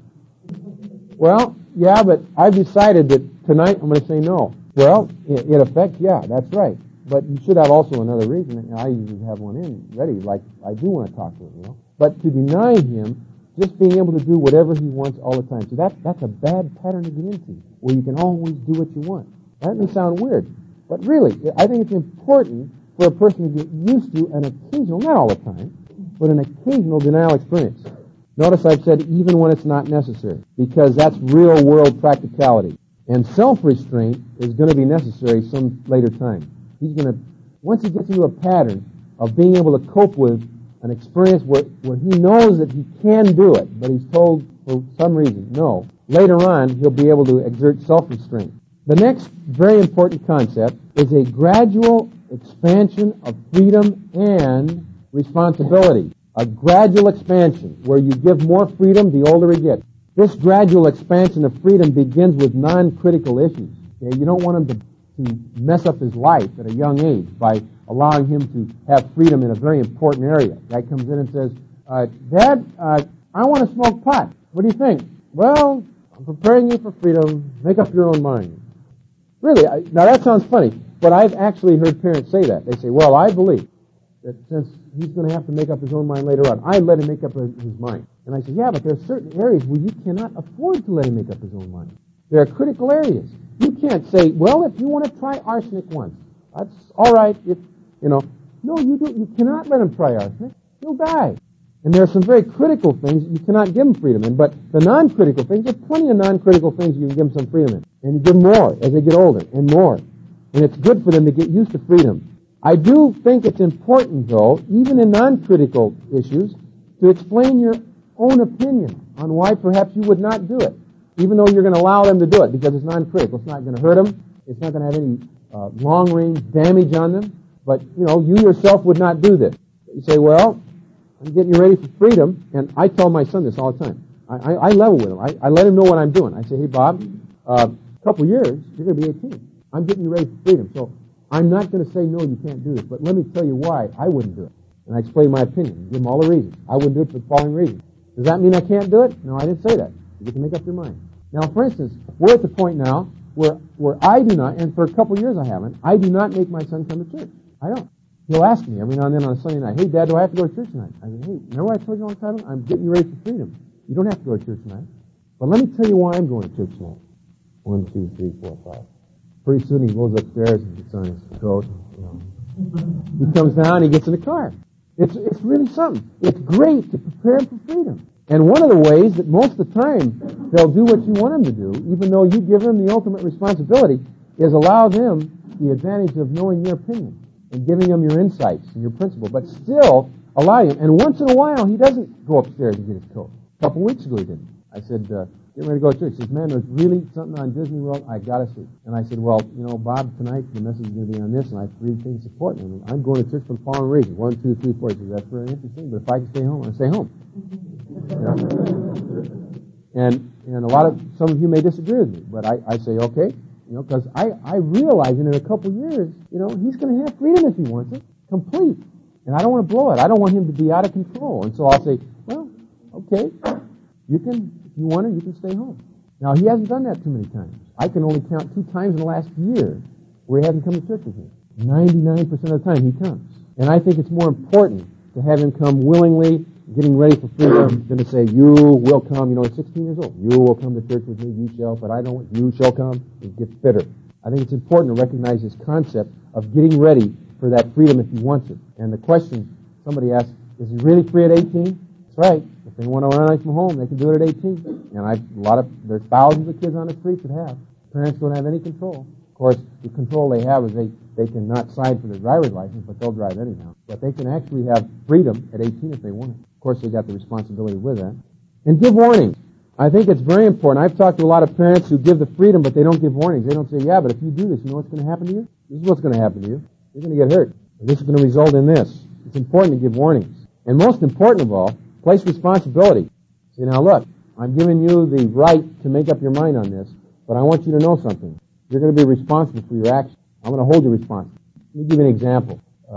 Well, yeah, but I've decided that tonight I'm going to say no. Well, in effect, yeah, that's right. But you should have also another reason. And I usually have one ready, like I do want to talk to him, But to deny him just being able to do whatever he wants all the time. So that's a bad pattern to get into, where you can always do what you want. That may sound weird, but really, I think it's important for a person to get used to an occasional, not all the time, but an occasional denial experience. Notice I've said even when it's not necessary, because that's real-world practicality. And self-restraint is going to be necessary some later time. Once he gets into a pattern of being able to cope with an experience where he knows that he can do it, but he's told for some reason no, later on he'll be able to exert self-restraint. The next very important concept is a gradual expansion of freedom and responsibility. A gradual expansion where you give more freedom the older he gets. This gradual expansion of freedom begins with non-critical issues. Okay? You don't want him to mess up his life at a young age by allowing him to have freedom in a very important area. Guy comes in and says, Dad, I want to smoke pot. What do you think? Well, I'm preparing you for freedom. Make up your own mind. Really, now that sounds funny, but I've actually heard parents say that. They say, well, I believe that since he's going to have to make up his own mind later on, I let him make up his mind. And I say, yeah, but there are certain areas where you cannot afford to let him make up his own mind. There are critical areas. You can't say, well, if you want to try arsenic once, that's all right. No, you cannot let him try arsenic. He'll die. And there are some very critical things that you cannot give him freedom in. But the non-critical things, there are plenty of non-critical things you can give them some freedom in. And you give them more as they get older, and more. And it's good for them to get used to freedom. I do think it's important, though, even in non-critical issues, to explain your own opinion on why perhaps you would not do it, even though you're going to allow them to do it, because it's non-critical. It's not going to hurt them. It's not going to have any long-range damage on them. But, you yourself would not do this. You say, well, I'm getting you ready for freedom, and I tell my son this all the time. I level with him. I let him know what I'm doing. I say, hey, Bob, a couple years, you're going to be 18. I'm getting you ready for freedom. So I'm not going to say, no, you can't do this, but let me tell you why I wouldn't do it. And I explain my opinion, give them all the reasons. I wouldn't do it for the following reasons. Does that mean I can't do it? No, I didn't say that. You get to make up your mind. Now, for instance, we're at the point now where I do not, and for a couple years I haven't, I do not make my son come to church. I don't. He'll ask me every now and then on a Sunday night, hey, Dad, do I have to go to church tonight? I say, hey, remember what I told you all the time? I'm getting you ready for freedom. You don't have to go to church tonight. But let me tell you why I'm going to church tonight. 1, 2, 3, 4, 5. Pretty soon he goes upstairs and gets on his coat. He comes down and he gets in the car. It's really something. It's great to prepare him for freedom. And one of the ways that most of the time they'll do what you want them to do, even though you give them the ultimate responsibility, is allow them the advantage of knowing your opinion and giving them your insights and your principle, but still allow him. And once in a while, he doesn't go upstairs and get his coat. A couple weeks ago he didn't. I said, getting ready to go to church. He says, man, there's really something on Disney World I got to see. And I said, well, Bob, tonight the message is going to be on this, and I have 3 things supporting him. I'm going to church for the following reasons. 1, 2, 3, 4. He says, that's very interesting, but if I can stay home, I'll stay home. And some of you may disagree with me, but I say, okay, because I realize that in a couple years, he's going to have freedom if he wants it, complete. And I don't want to blow it. I don't want him to be out of control. And so I'll say, well, okay, you can, if you want to, you can stay home. Now, he hasn't done that too many times. I can only count 2 times in the last year where he hasn't come to church with me. 99% of the time he comes. And I think it's more important to have him come willingly, getting ready for freedom, than to say, you will come. He's 16 years old. You will come to church with me, you shall, but I don't, you shall come. It gets bitter. I think it's important to recognize this concept of getting ready for that freedom if he wants it. And the question somebody asked, is he really free at 18? That's right. If they want to run away from home, they can do it at 18. And there's thousands of kids on the streets that have. Parents don't have any control. Of course, the control they have is they cannot sign for their driver's license, but they'll drive anyhow. But they can actually have freedom at 18 if they want it. Of course, they got the responsibility with that. And give warnings. I think it's very important. I've talked to a lot of parents who give the freedom, but they don't give warnings. They don't say, yeah, but if you do this, you know what's going to happen to you? This is what's going to happen to you. You're going to get hurt. This is going to result in this. It's important to give warnings. And most important of all, place responsibility. Say, now look, I'm giving you the right to make up your mind on this, but I want you to know something. You're going to be responsible for your actions. I'm going to hold you responsible. Let me give you an example.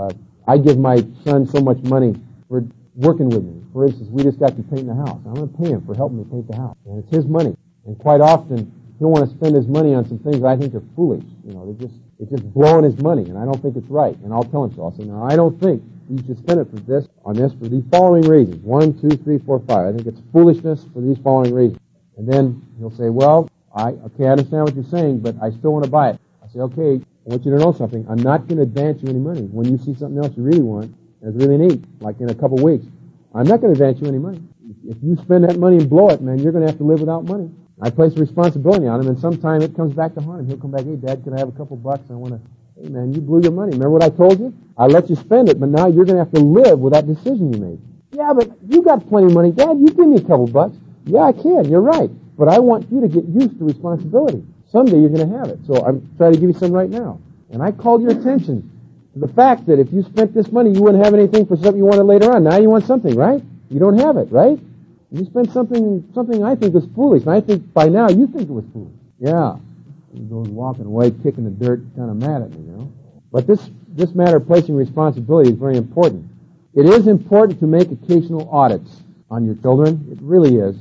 I give my son so much money for working with me. For instance, we just got to paint the house. I'm going to pay him for helping me paint the house. And it's his money. And quite often, he'll want to spend his money on some things that I think are foolish. It's just blowing his money, and I don't think it's right. And I'll tell him so. I'll say, no, I don't think you should spend it for these following reasons. 1, 2, 3, 4, 5. I think it's foolishness for these following reasons. And then he'll say, well, I understand what you're saying, but I still want to buy it. I say, okay, I want you to know something. I'm not going to advance you any money. When you see something else you really want, that's really neat, like in a couple weeks, I'm not going to advance you any money. If you spend that money and blow it, man, you're going to have to live without money. I place responsibility on him, and sometime it comes back to haunt him. He'll come back, hey, Dad, can I have a couple bucks? I want to, hey, man, you blew your money. Remember what I told you? I let you spend it, but now you're going to have to live with that decision you made. Yeah, but you got plenty of money. Dad, you give me a couple bucks. Yeah, I can. You're right. But I want you to get used to responsibility. Someday you're going to have it. So I'm trying to give you some right now. And I called your attention to the fact that if you spent this money, you wouldn't have anything for something you wanted later on. Now you want something, right? You don't have it, right? You spent something I think was foolish. And I think by now you think it was foolish. Yeah. He goes walking away, kicking the dirt, kind of mad at me, But this matter of placing responsibility is very important. It is important to make occasional audits on your children. It really is.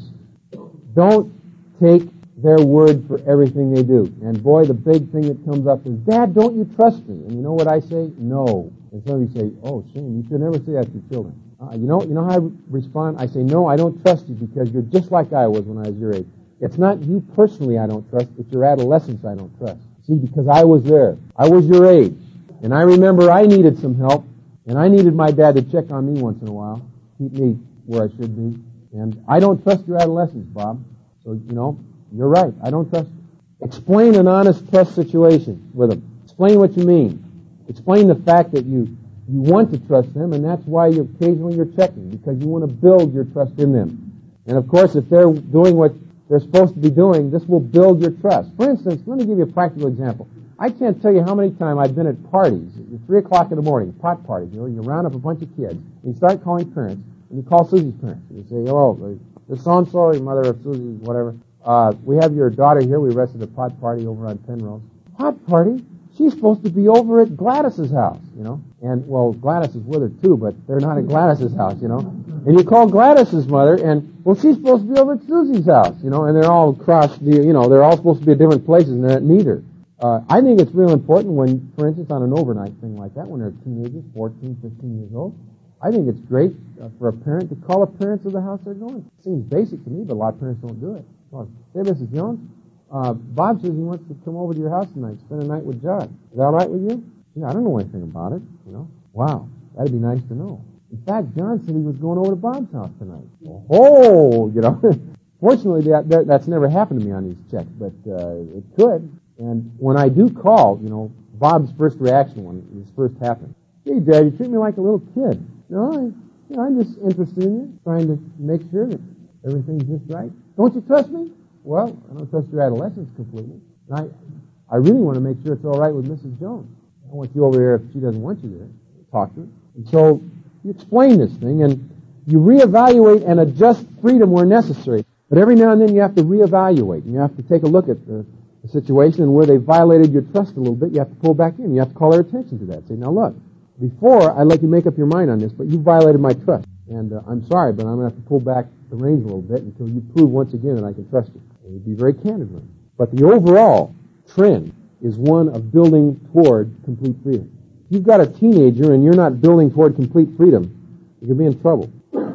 Don't take their word for everything they do. And boy, the big thing that comes up is, Dad, don't you trust me? And you know what I say? No. And some of you say, oh, Shane, you should never say that to your children. You know how I respond? I say, no, I don't trust you because you're just like I was when I was your age. It's not you personally I don't trust, it's your adolescence I don't trust. See, because I was there. I was your age. And I remember I needed some help, and I needed my dad to check on me once in a while, keep me where I should be. And I don't trust your adolescence, Bob. So, you're right. I don't trust you. Explain an honest test situation with them. Explain what you mean. Explain the fact that you want to trust them, and that's why occasionally you're checking, because you want to build your trust in them. And of course, if they're doing what they're supposed to be doing, this will build your trust. For instance, let me give you a practical example. I can't tell you how many times I've been at parties, at 3 o'clock in the morning, pot parties, you round up a bunch of kids, and you start calling parents, and you call Susie's parents, and you say, hello, this so-and-so, your mother of Susie, whatever, we have your daughter here, we arrested a pot party over on Penrose. Pot party? She's supposed to be over at Gladys's house, And, well, Gladys is with her too, but they're not at Gladys's house, And you call Gladys's mother, and, well, she's supposed to be over at Susie's house, And they're all across they're all supposed to be at different places, and they're at neither. I think it's real important when, for instance, on an overnight thing like that, when they're teenagers, 14, 15 years old, I think it's great for a parent to call the parents of the house they're going. It seems basic to me, but a lot of parents don't do it. Hey, Mrs. Jones, Bob says he wants to come over to your house tonight, spend a night with Judd. Is that all right with you? Yeah, I don't know anything about it, Wow, that'd be nice to know. In fact, John said he was going over to Bob's house tonight. Oh, Fortunately, that's never happened to me on these checks, but it could. And when I do call, Bob's first reaction when this first happened, hey, Dad, you treat me like a little kid. I'm just interested in you, trying to make sure that everything's just right. Don't you trust me? Well, I don't trust your adolescence completely. And I really want to make sure it's all right with Mrs. Jones. I don't want you over here if she doesn't want you there. Talk to her. And so you explain this thing, and you reevaluate and adjust freedom where necessary. But every now and then you have to reevaluate, and you have to take a look at the situation, and where they violated your trust a little bit, you have to pull back in. You have to call their attention to that. Say, now look, before I let you make up your mind on this, but you violated my trust. And I'm sorry, but I'm going to have to pull back the reins a little bit until you prove once again that I can trust you. And you'd be very candid with them. But the overall trend is one of building toward complete freedom. If you've got a teenager and you're not building toward complete freedom, you're going to be in trouble.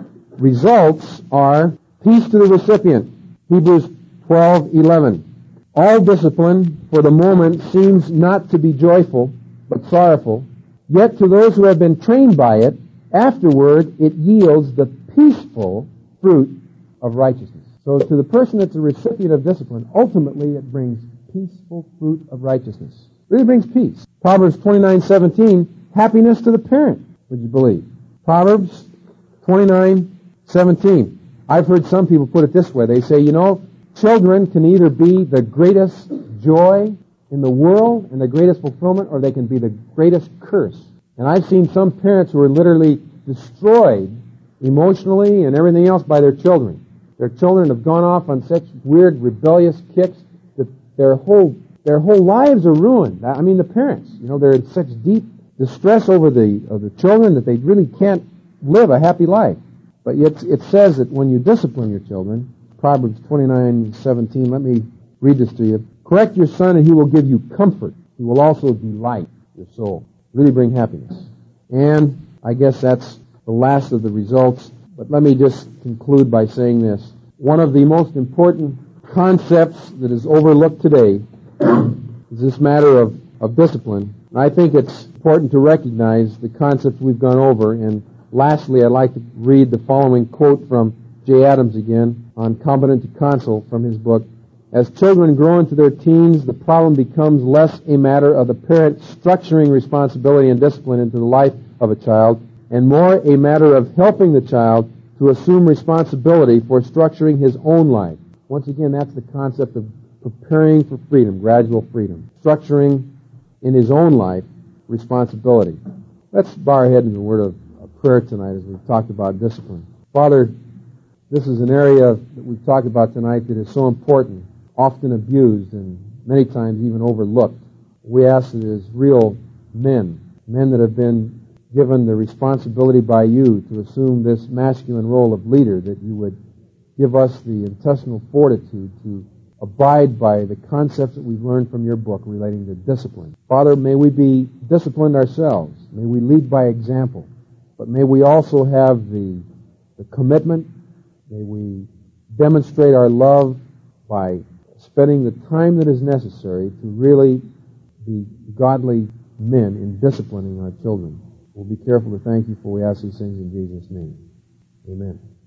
Results are peace to the recipient. Hebrews 12:11. All discipline for the moment seems not to be joyful, but sorrowful. Yet to those who have been trained by it, afterward it yields the peaceful fruit of righteousness. So to the person that's a recipient of discipline, ultimately it brings peaceful fruit of righteousness. It really brings peace. Proverbs 29:17, happiness to the parent, would you believe? Proverbs 29:17. I've heard some people put it this way. They say, children can either be the greatest joy in the world and the greatest fulfillment, or they can be the greatest curse. And I've seen some parents who are literally destroyed emotionally and everything else by their children. Their children have gone off on such weird, rebellious kicks that their whole lives are ruined. I mean, the parents, they're in such deep distress over the children that they really can't live a happy life. But yet it says that when you discipline your children, Proverbs 29:17, let me read this to you. Correct your son and he will give you comfort. He will also delight your soul. Really bring happiness. And I guess that's the last of the results. But let me just conclude by saying this. One of the most important concepts that is overlooked today is this matter of discipline. And I think it's important to recognize the concepts we've gone over. And lastly, I'd like to read the following quote from J. Adams again on Competent to Counsel from his book. As children grow into their teens, the problem becomes less a matter of the parent structuring responsibility and discipline into the life of a child, and more a matter of helping the child to assume responsibility for structuring his own life. Once again, that's the concept of preparing for freedom, gradual freedom. Structuring in his own life responsibility. Let's bow our head in a word of prayer tonight as we've talked about discipline. Father, this is an area that we've talked about tonight that is so important, often abused, and many times even overlooked. We ask that as real men that have been given the responsibility by you to assume this masculine role of leader, that you would give us the intestinal fortitude to abide by the concepts that we've learned from your book relating to discipline. Father, may we be disciplined ourselves. May we lead by example. But may we also have the commitment. May we demonstrate our love by spending the time that is necessary to really be godly men in disciplining our children. We'll be careful to thank you for we ask these things in Jesus' name. Amen.